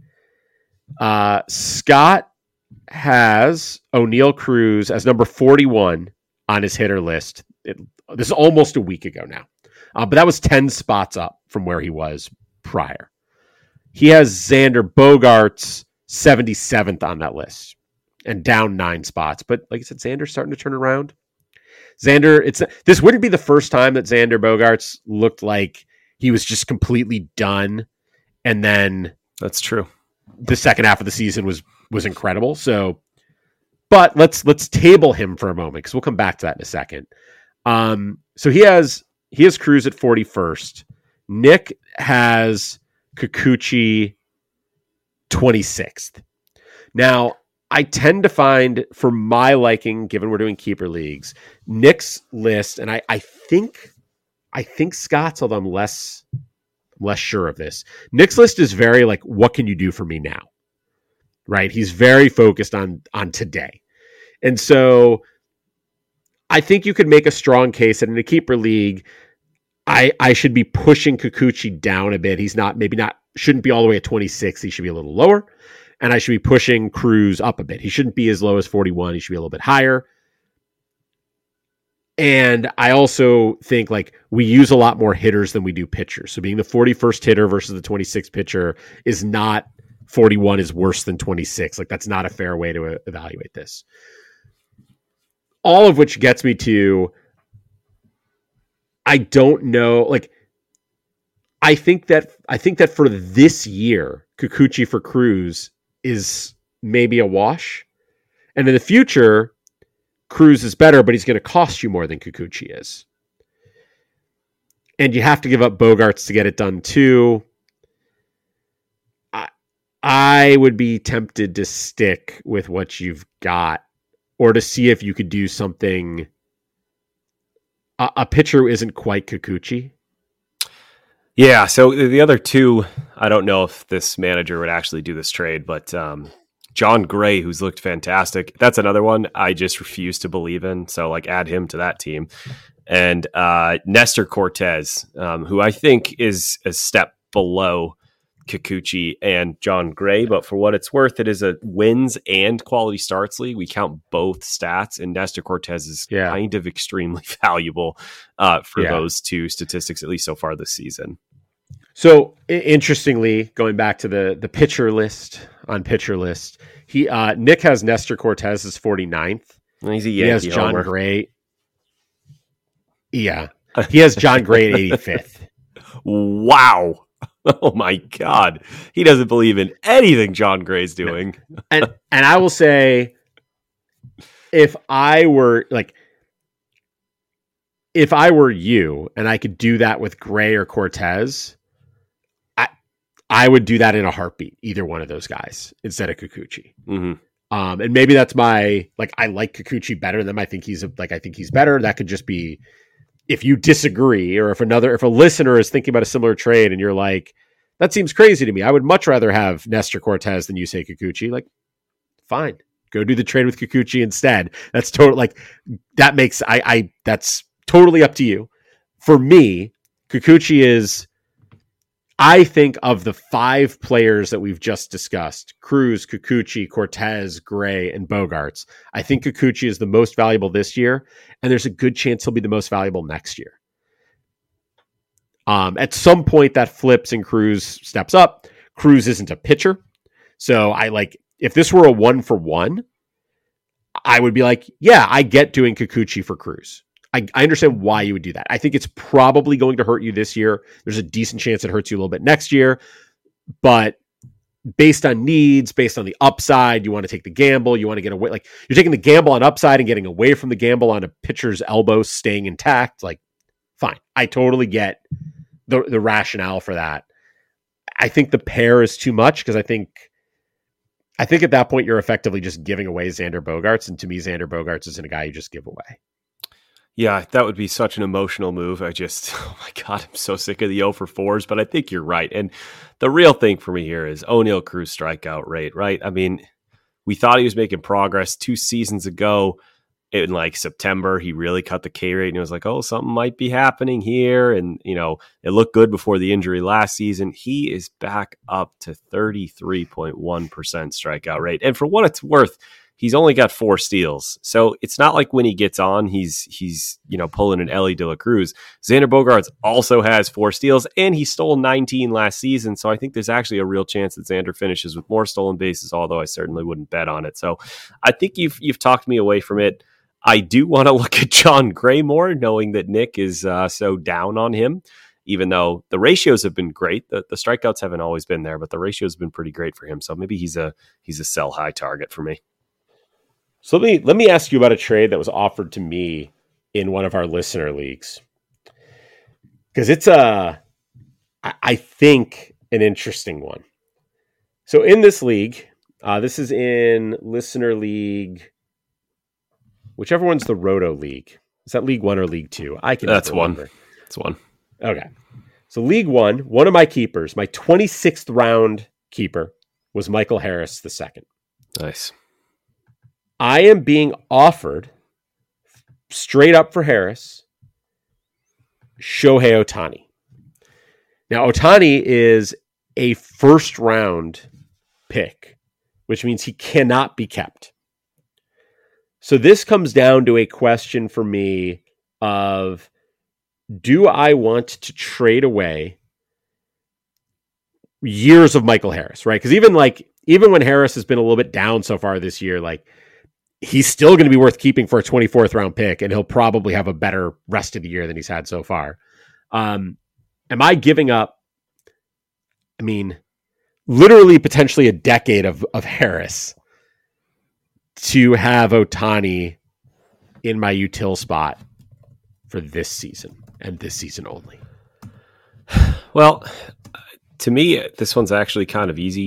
Scott has O'Neal Cruz as number 41 on his hitter list. This is almost a week ago now. But that was 10 spots up from where he was prior. He has Xander Bogaerts 77th on that list and down 9 spots. But like I said, Xander's starting to turn around. This wouldn't be the first time that Xander Bogaerts looked like he was just completely done. And then that's true. The second half of the season was was incredible. So, but let's table him for a moment because we'll come back to that in a second. So he has Cruz at 41st. Nick has Kikuchi 26th. Now, I tend to find, for my liking, given we're doing keeper leagues, Nick's list, and I think Scott's, although I'm less sure of this. Nick's list is very like, what can you do for me now? Right? He's very focused on today. And so I think you could make a strong case that in a keeper league, I should be pushing Kikuchi down a bit. He's shouldn't be all the way at 26. He should be a little lower. And I should be pushing Cruz up a bit. He shouldn't be as low as 41. He should be a little bit higher. And I also think like we use a lot more hitters than we do pitchers. So being the 41st hitter versus the 26th pitcher is not 41 is worse than 26. Like that's not a fair way to evaluate this. All of which gets me to, I don't know. Like, I think that for this year, Kikuchi for Cruz is maybe a wash. And in the future, Cruz is better, but he's going to cost you more than Kikuchi is. And you have to give up Bogaerts to get it done too. I would be tempted to stick with what you've got or to see if you could do something. A pitcher who isn't quite Kikuchi. Yeah, so the other two, I don't know if this manager would actually do this trade, but John Gray, who's looked fantastic, that's another one I just refuse to believe in. So, like, add him to that team. And Nestor Cortez, who I think is a step below Kikuchi and John Gray, but for what it's worth, it is a wins and quality starts league. We count both stats, and Nestor Cortez is kind of extremely valuable for those two statistics, at least so far this season. So interestingly, going back to the pitcher list, Nick has Nestor Cortez as 49th. He's a Yankee. He has John Gray. Yeah, he has John Gray at 85th. Wow. Oh my God. He doesn't believe in anything John Gray's doing. And I will say, if I were you and I could do that with Gray or Cortez, I would do that in a heartbeat, either one of those guys instead of Kikuchi. Mm-hmm. And maybe that's I like Kikuchi better than him. I think he's better. That could just be, if you disagree, or if a listener is thinking about a similar trade and you're like, that seems crazy to me, I would much rather have Nestor Cortez than you say Kikuchi. Like, fine, go do the trade with Kikuchi instead. That's totally that's totally up to you. For me, Kikuchi is, I think, of the 5 players that we've just discussed, Cruz, Kikuchi, Cortez, Gray, and Bogaerts, I think Kikuchi is the most valuable this year, and there's a good chance he'll be the most valuable next year. At some point that flips and Cruz steps up. Cruz isn't a pitcher. So if this were a 1-for-1, I would be like, yeah, I get doing Kikuchi for Cruz. I understand why you would do that. I think it's probably going to hurt you this year. There's a decent chance it hurts you a little bit next year. But based on needs, based on the upside, you want to take the gamble. You want to get away. Like, you're taking the gamble on upside and getting away from the gamble on a pitcher's elbow staying intact. Like, fine. I totally get the rationale for that. I think the pair is too much because I think at that point you're effectively just giving away Xander Bogaerts. And to me, Xander Bogaerts isn't a guy you just give away. Yeah, that would be such an emotional move. Oh my God, I'm so sick of the 0-for-4s, but I think you're right. And the real thing for me here is Oneil Cruz strikeout rate, right? I mean, we thought he was making progress 2 seasons ago. In September, he really cut the K rate and it was like, oh, something might be happening here. And, it looked good before the injury last season. He is back up to 33.1% strikeout rate. And for what it's worth, he's only got 4 steals. So it's not like when he gets on, he's pulling an Ellie De La Cruz. Xander Bogaerts also has 4 steals, and he stole 19 last season. So I think there's actually a real chance that Xander finishes with more stolen bases, although I certainly wouldn't bet on it. So I think you've talked me away from it. I do want to look at John Gray more, knowing that Nick is so down on him. even though the ratios have been great. The strikeouts haven't always been there, but the ratios have been pretty great for him. So maybe he's a sell high target for me. So let me ask you about a trade that was offered to me in one of our listener leagues. Because it's I think, an interesting one. So in this league, this is in listener league, whichever one's the Roto League. Is that League 1 or League 2? That's one. That's one. Okay. So League 1, one of my keepers, my 26th round keeper was Michael Harris II. Nice. I am being offered, straight up for Harris, Shohei Ohtani. Now, Ohtani is a first round pick, which means he cannot be kept. So this comes down to a question for me of, do I want to trade away years of Michael Harris, right? Because even when Harris has been a little bit down so far this year, like, he's still going to be worth keeping for a 24th round pick, and he'll probably have a better rest of the year than he's had so far. Am I giving up, literally potentially a decade of Harris to have Ohtani in my util spot for this season and this season only? Well, to me, this one's actually kind of easy.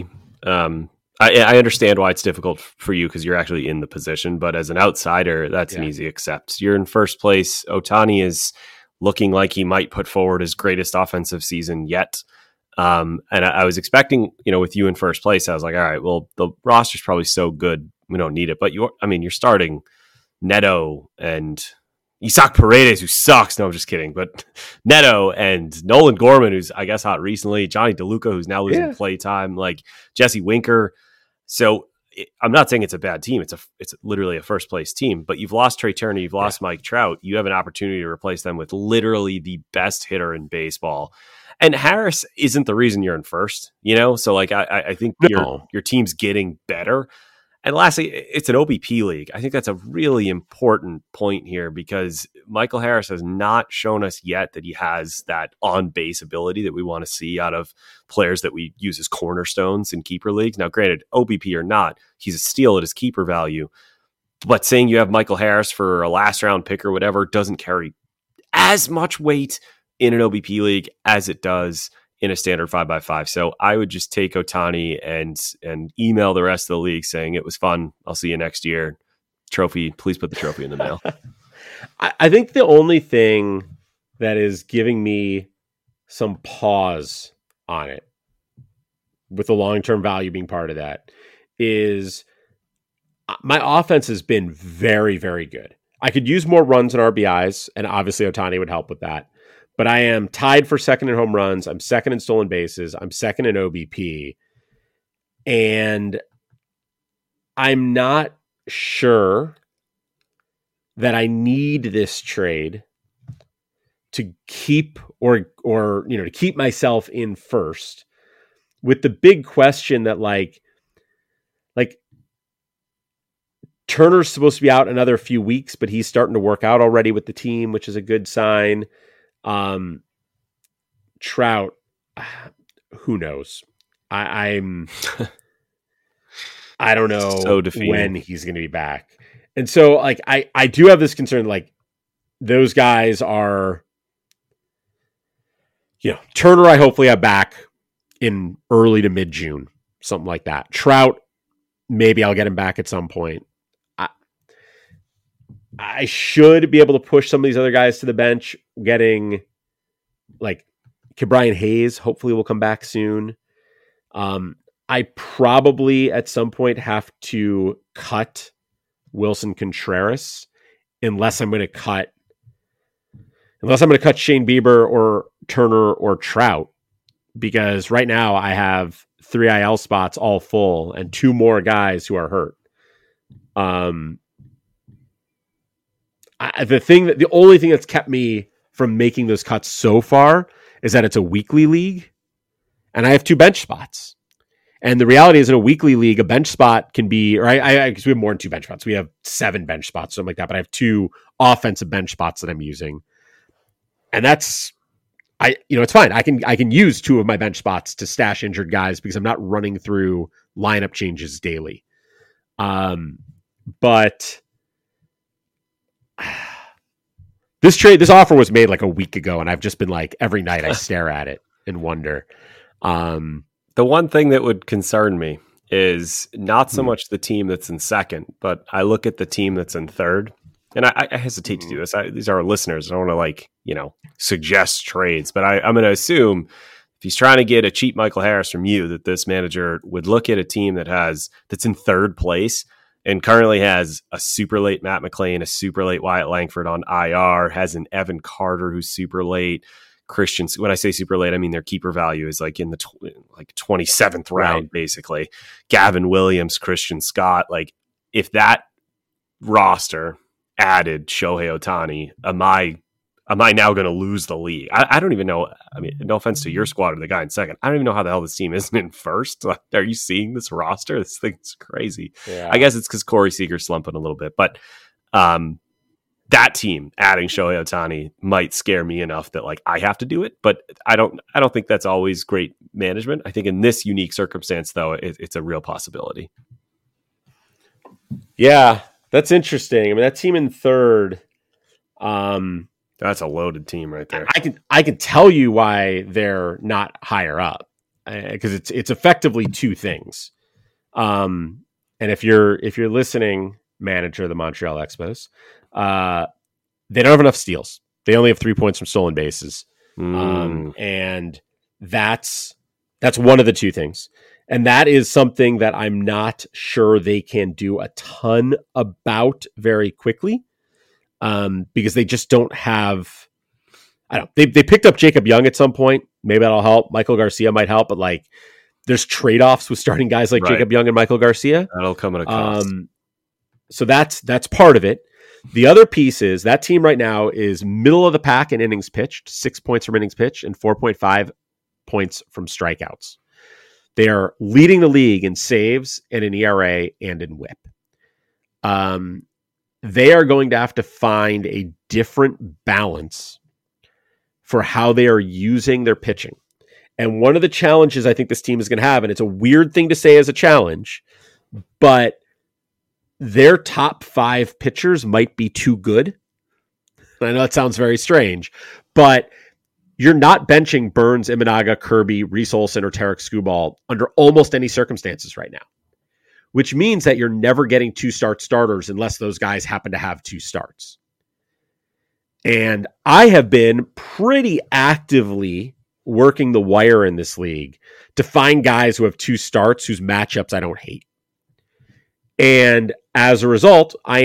I understand why it's difficult for you because you're actually in the position, but as an outsider, that's an easy accept. You're in first place. Ohtani is looking like he might put forward his greatest offensive season yet. And I was expecting, with you in first place, I was like, all right, well, the roster's probably so good, we don't need it. But you're starting Neto and Isaac Paredes, who sucks. No, I'm just kidding. But Neto and Nolan Gorman, who's, I guess, hot recently. Johnny DeLuca, who's now losing play time. Like Jesse Winker. So I'm not saying it's a bad team. It's literally a first place team. But you've lost Trey Turner. You've lost Mike Trout. You have an opportunity to replace them with literally the best hitter in baseball. And Harris isn't the reason you're in first. So like I think your team's getting better. And lastly, it's an OBP league. I think that's a really important point here because Michael Harris has not shown us yet that he has that on-base ability that we want to see out of players that we use as cornerstones in keeper leagues. Now, granted, OBP or not, he's a steal at his keeper value. But saying you have Michael Harris for a last-round pick or whatever doesn't carry as much weight in an OBP league as it does in a standard 5x5. So I would just take Ohtani and email the rest of the league saying it was fun. I'll see you next year. Trophy, please put the trophy in the mail. I think the only thing that is giving me some pause on it, with the long-term value being part of that, is my offense has been very, very good. I could use more runs and RBIs, and obviously Ohtani would help with that. But I am tied for second in home runs. I'm second in stolen bases. I'm second in OBP. And I'm not sure that I need this trade to keep or to keep myself in first, with the big question that like Turner's supposed to be out another few weeks, but he's starting to work out already with the team, which is a good sign. Trout, who knows? I don't know so when he's going to be back. And so like, I do have this concern, like those guys are, Turner, I hopefully have back in early to mid June, something like that. Trout, maybe I'll get him back at some point. I should be able to push some of these other guys to the bench, getting like Ke'Bryan Hayes, hopefully will come back soon. I probably at some point have to cut Wilson Contreras unless I'm going to cut Shane Bieber or Turner or Trout, because right now I have 3 IL spots all full and 2 more guys who are hurt. The only thing that's kept me from making those cuts so far is that it's a weekly league and I have 2 bench spots. And the reality is, in a weekly league, a bench spot can be, or because we have more than 2 bench spots. We have 7 bench spots, something like that. But I have 2 offensive bench spots that I'm using. And that's it's fine. I can use 2 of my bench spots to stash injured guys because I'm not running through lineup changes daily. But this offer was made like a week ago, and I've just been like, every night I stare at it and wonder. The one thing that would concern me is not so much the team that's in second, but I look at the team that's in third, and I hesitate to do this. These are our listeners. I don't want to suggest trades, but I'm going to assume if he's trying to get a cheap Michael Harris from you, that this manager would look at a team that's in third place and currently has a super late Matt McLean, a super late Wyatt Langford on IR, has an Evan Carter who's super late. Christian, when I say super late, I mean their keeper value is like in the 27th round, basically. Gavin Williams, Christian Scott. Like, if that roster added Shohei Ohtani, am I now going to lose the league? I don't even know. I mean, no offense to your squad or the guy in second. I don't even know how the hell this team isn't in first. Like, are you seeing this roster? This thing's crazy. Yeah. I guess it's because Corey Seager's slumping a little bit, but that team adding Shohei Ohtani might scare me enough that like I have to do it. But I don't think that's always great management. I think in this unique circumstance, though, it's a real possibility. Yeah, that's interesting. I mean, that team in third. That's a loaded team right there. I can tell you why they're not higher up because it's effectively 2 things. And if you're listening, manager of the Montreal Expos, they don't have enough steals. They only have 3 points from stolen bases, and that's one of the 2 things. And that is something that I'm not sure they can do a ton about very quickly. Because they just don't have, I don't know, they picked up Jacob Young at some point. Maybe that'll help. Michael Garcia might help, but like there's trade-offs with starting guys like Jacob Young and Michael Garcia. That'll come at a cost. So that's part of it. The other piece is that team right now is middle of the pack in innings pitched, 6 points from innings pitched and 4.5 points from strikeouts. They are leading the league in saves and in ERA and in WHIP. They are going to have to find a different balance for how they are using their pitching. And one of the challenges I think this team is going to have, and it's a weird thing to say as a challenge, but their top 5 pitchers might be too good. I know that sounds very strange, but you're not benching Burns, Imanaga, Kirby, Reese Olson, or Tarek Skubal under almost any circumstances right now. Which means that you're never getting 2-start starters unless those guys happen to have 2 starts. And I have been pretty actively working the wire in this league to find guys who have 2 starts whose matchups I don't hate. And as a result, my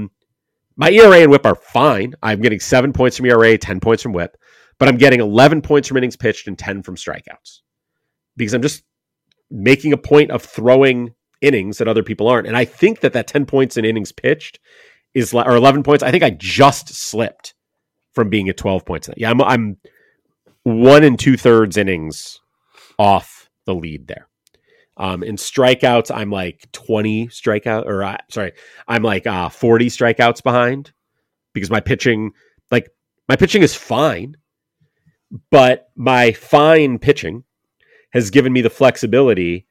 ERA and WHIP are fine. I'm getting 7 points from ERA, 10 points from WHIP, but I'm getting 11 points from innings pitched and 10 from strikeouts. Because I'm just making a point of throwing innings that other people aren't. And I think that 10 points in innings pitched or 11 points. I think I just slipped from being at 12 points. Yeah, I'm 1 2/3 innings off the lead there. In strikeouts, I'm like 20 strikeout, or I'm like 40 strikeouts behind because my pitching is fine, but my fine pitching has given me the flexibility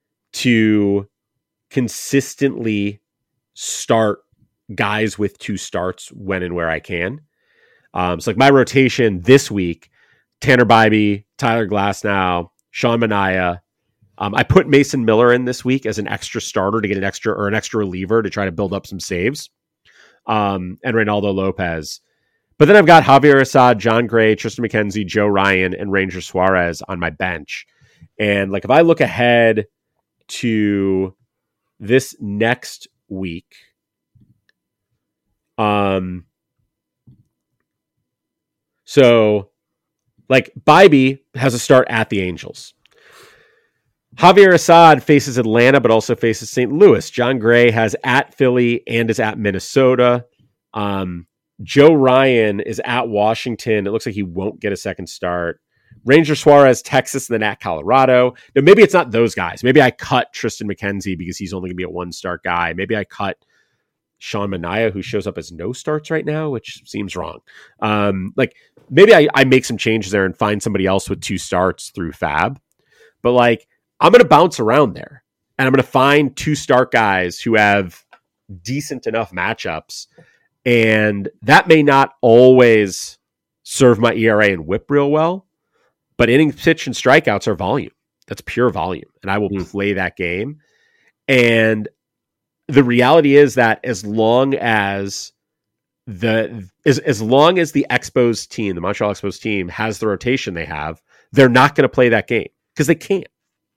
to consistently start guys with 2 starts when and where I can. So like my rotation this week, Tanner Bybee, Tyler Glasnow, Sean Manaea. I put Mason Miller in this week as an extra starter to get an extra reliever to try to build up some saves. And Reynaldo Lopez. But then I've got Javier Assad, John Gray, Tristan McKenzie, Joe Ryan, and Ranger Suarez on my bench. And like if I look ahead to this next week, so like Bybee has a start at the Angels. Javier Assad faces Atlanta, but also faces St. Louis. John Gray has at Philly and is at Minnesota. Joe Ryan is at Washington. It looks like he won't get a second start. Ranger Suarez, Texas, and then at Colorado. Now, maybe it's not those guys. Maybe I cut Tristan McKenzie because he's only going to be a 1-start guy. Maybe I cut Sean Manaea, who shows up as no starts right now, which seems wrong. Like maybe I make some changes there and find somebody else with 2 starts through Fab. But like, I'm going to bounce around there and I'm going to find 2 start guys who have decent enough matchups. And that may not always serve my ERA and whip real well, but innings pitch and strikeouts are volume. That's pure volume. And I will play that game. And the reality is that as long as the Expos team, the Montreal Expos team, has the rotation they have, they're not going to play that game because they can't.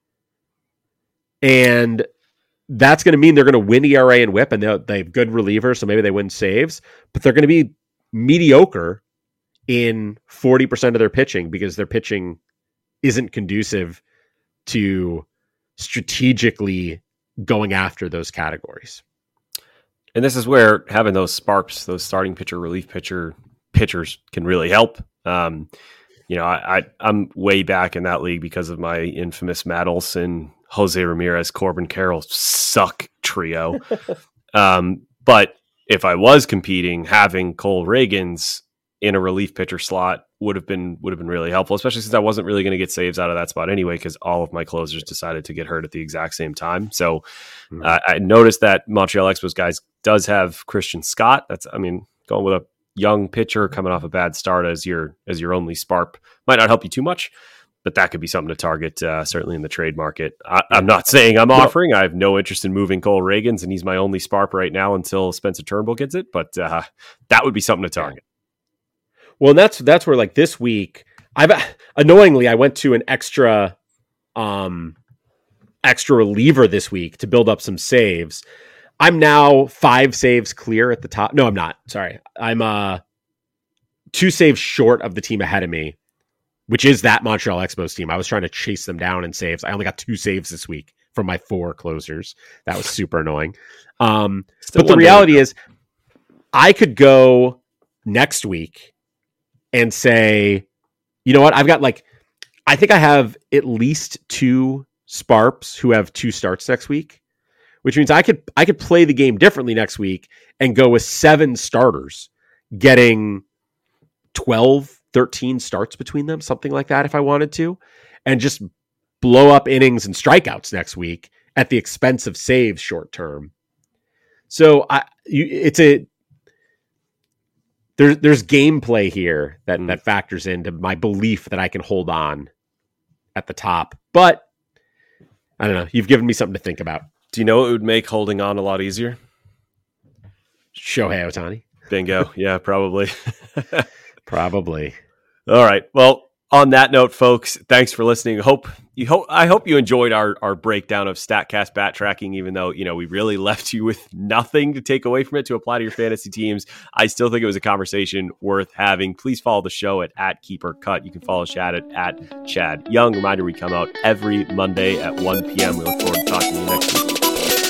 And that's going to mean they're going to win ERA and whip, and they have good relievers, so maybe they win saves, but they're going to be mediocre in 40% of their pitching because their pitching isn't conducive to strategically going after those categories. And this is where having those sparks, those starting pitcher, relief pitchers can really help. I'm way back in that league because of my infamous Matt Olson, Jose Ramirez, Corbin Carroll suck trio. But if I was competing, having Cole Reagans in a relief pitcher slot would have been really helpful, especially since I wasn't really going to get saves out of that spot anyway, because all of my closers decided to get hurt at the exact same time. So I noticed that Montreal Expos guys does have Christian Scott. Going with a young pitcher coming off a bad start as your only sparp might not help you too much, but that could be something to target, certainly in the trade market. I'm not saying I'm offering. I have no interest in moving Cole Reagans, and he's my only sparp right now until Spencer Turnbull gets it, but that would be something to target. Well, and that's where, like, this week, I went to an extra reliever this week to build up some saves. I'm now 5 saves clear at the top. No, I'm not. Sorry. I'm 2 saves short of the team ahead of me, which is that Montreal Expos team. I was trying to chase them down in saves. I only got 2 saves this week from my 4 closers. That was super annoying. But the reality is, I could go next week and say, you know what? I think I have at least 2 sparps who have 2 starts next week, which means I could play the game differently next week and go with 7 starters, getting 12, 13 starts between them, something like that if I wanted to, and just blow up innings and strikeouts next week at the expense of saves short term. So there's gameplay here that factors into my belief that I can hold on at the top. But I don't know. You've given me something to think about. Do you know what would make holding on a lot easier? Shohei Ohtani. Bingo. Yeah, probably. Probably. All right. Well, on that note, folks, thanks for listening. I hope you enjoyed our breakdown of StatCast bat tracking, even though, we really left you with nothing to take away from it to apply to your fantasy teams. I still think it was a conversation worth having. Please follow the show at @KeeperCut. You can follow Chad at Chad Young. Reminder, we come out every Monday at 1 p.m. We look forward to talking to you next week.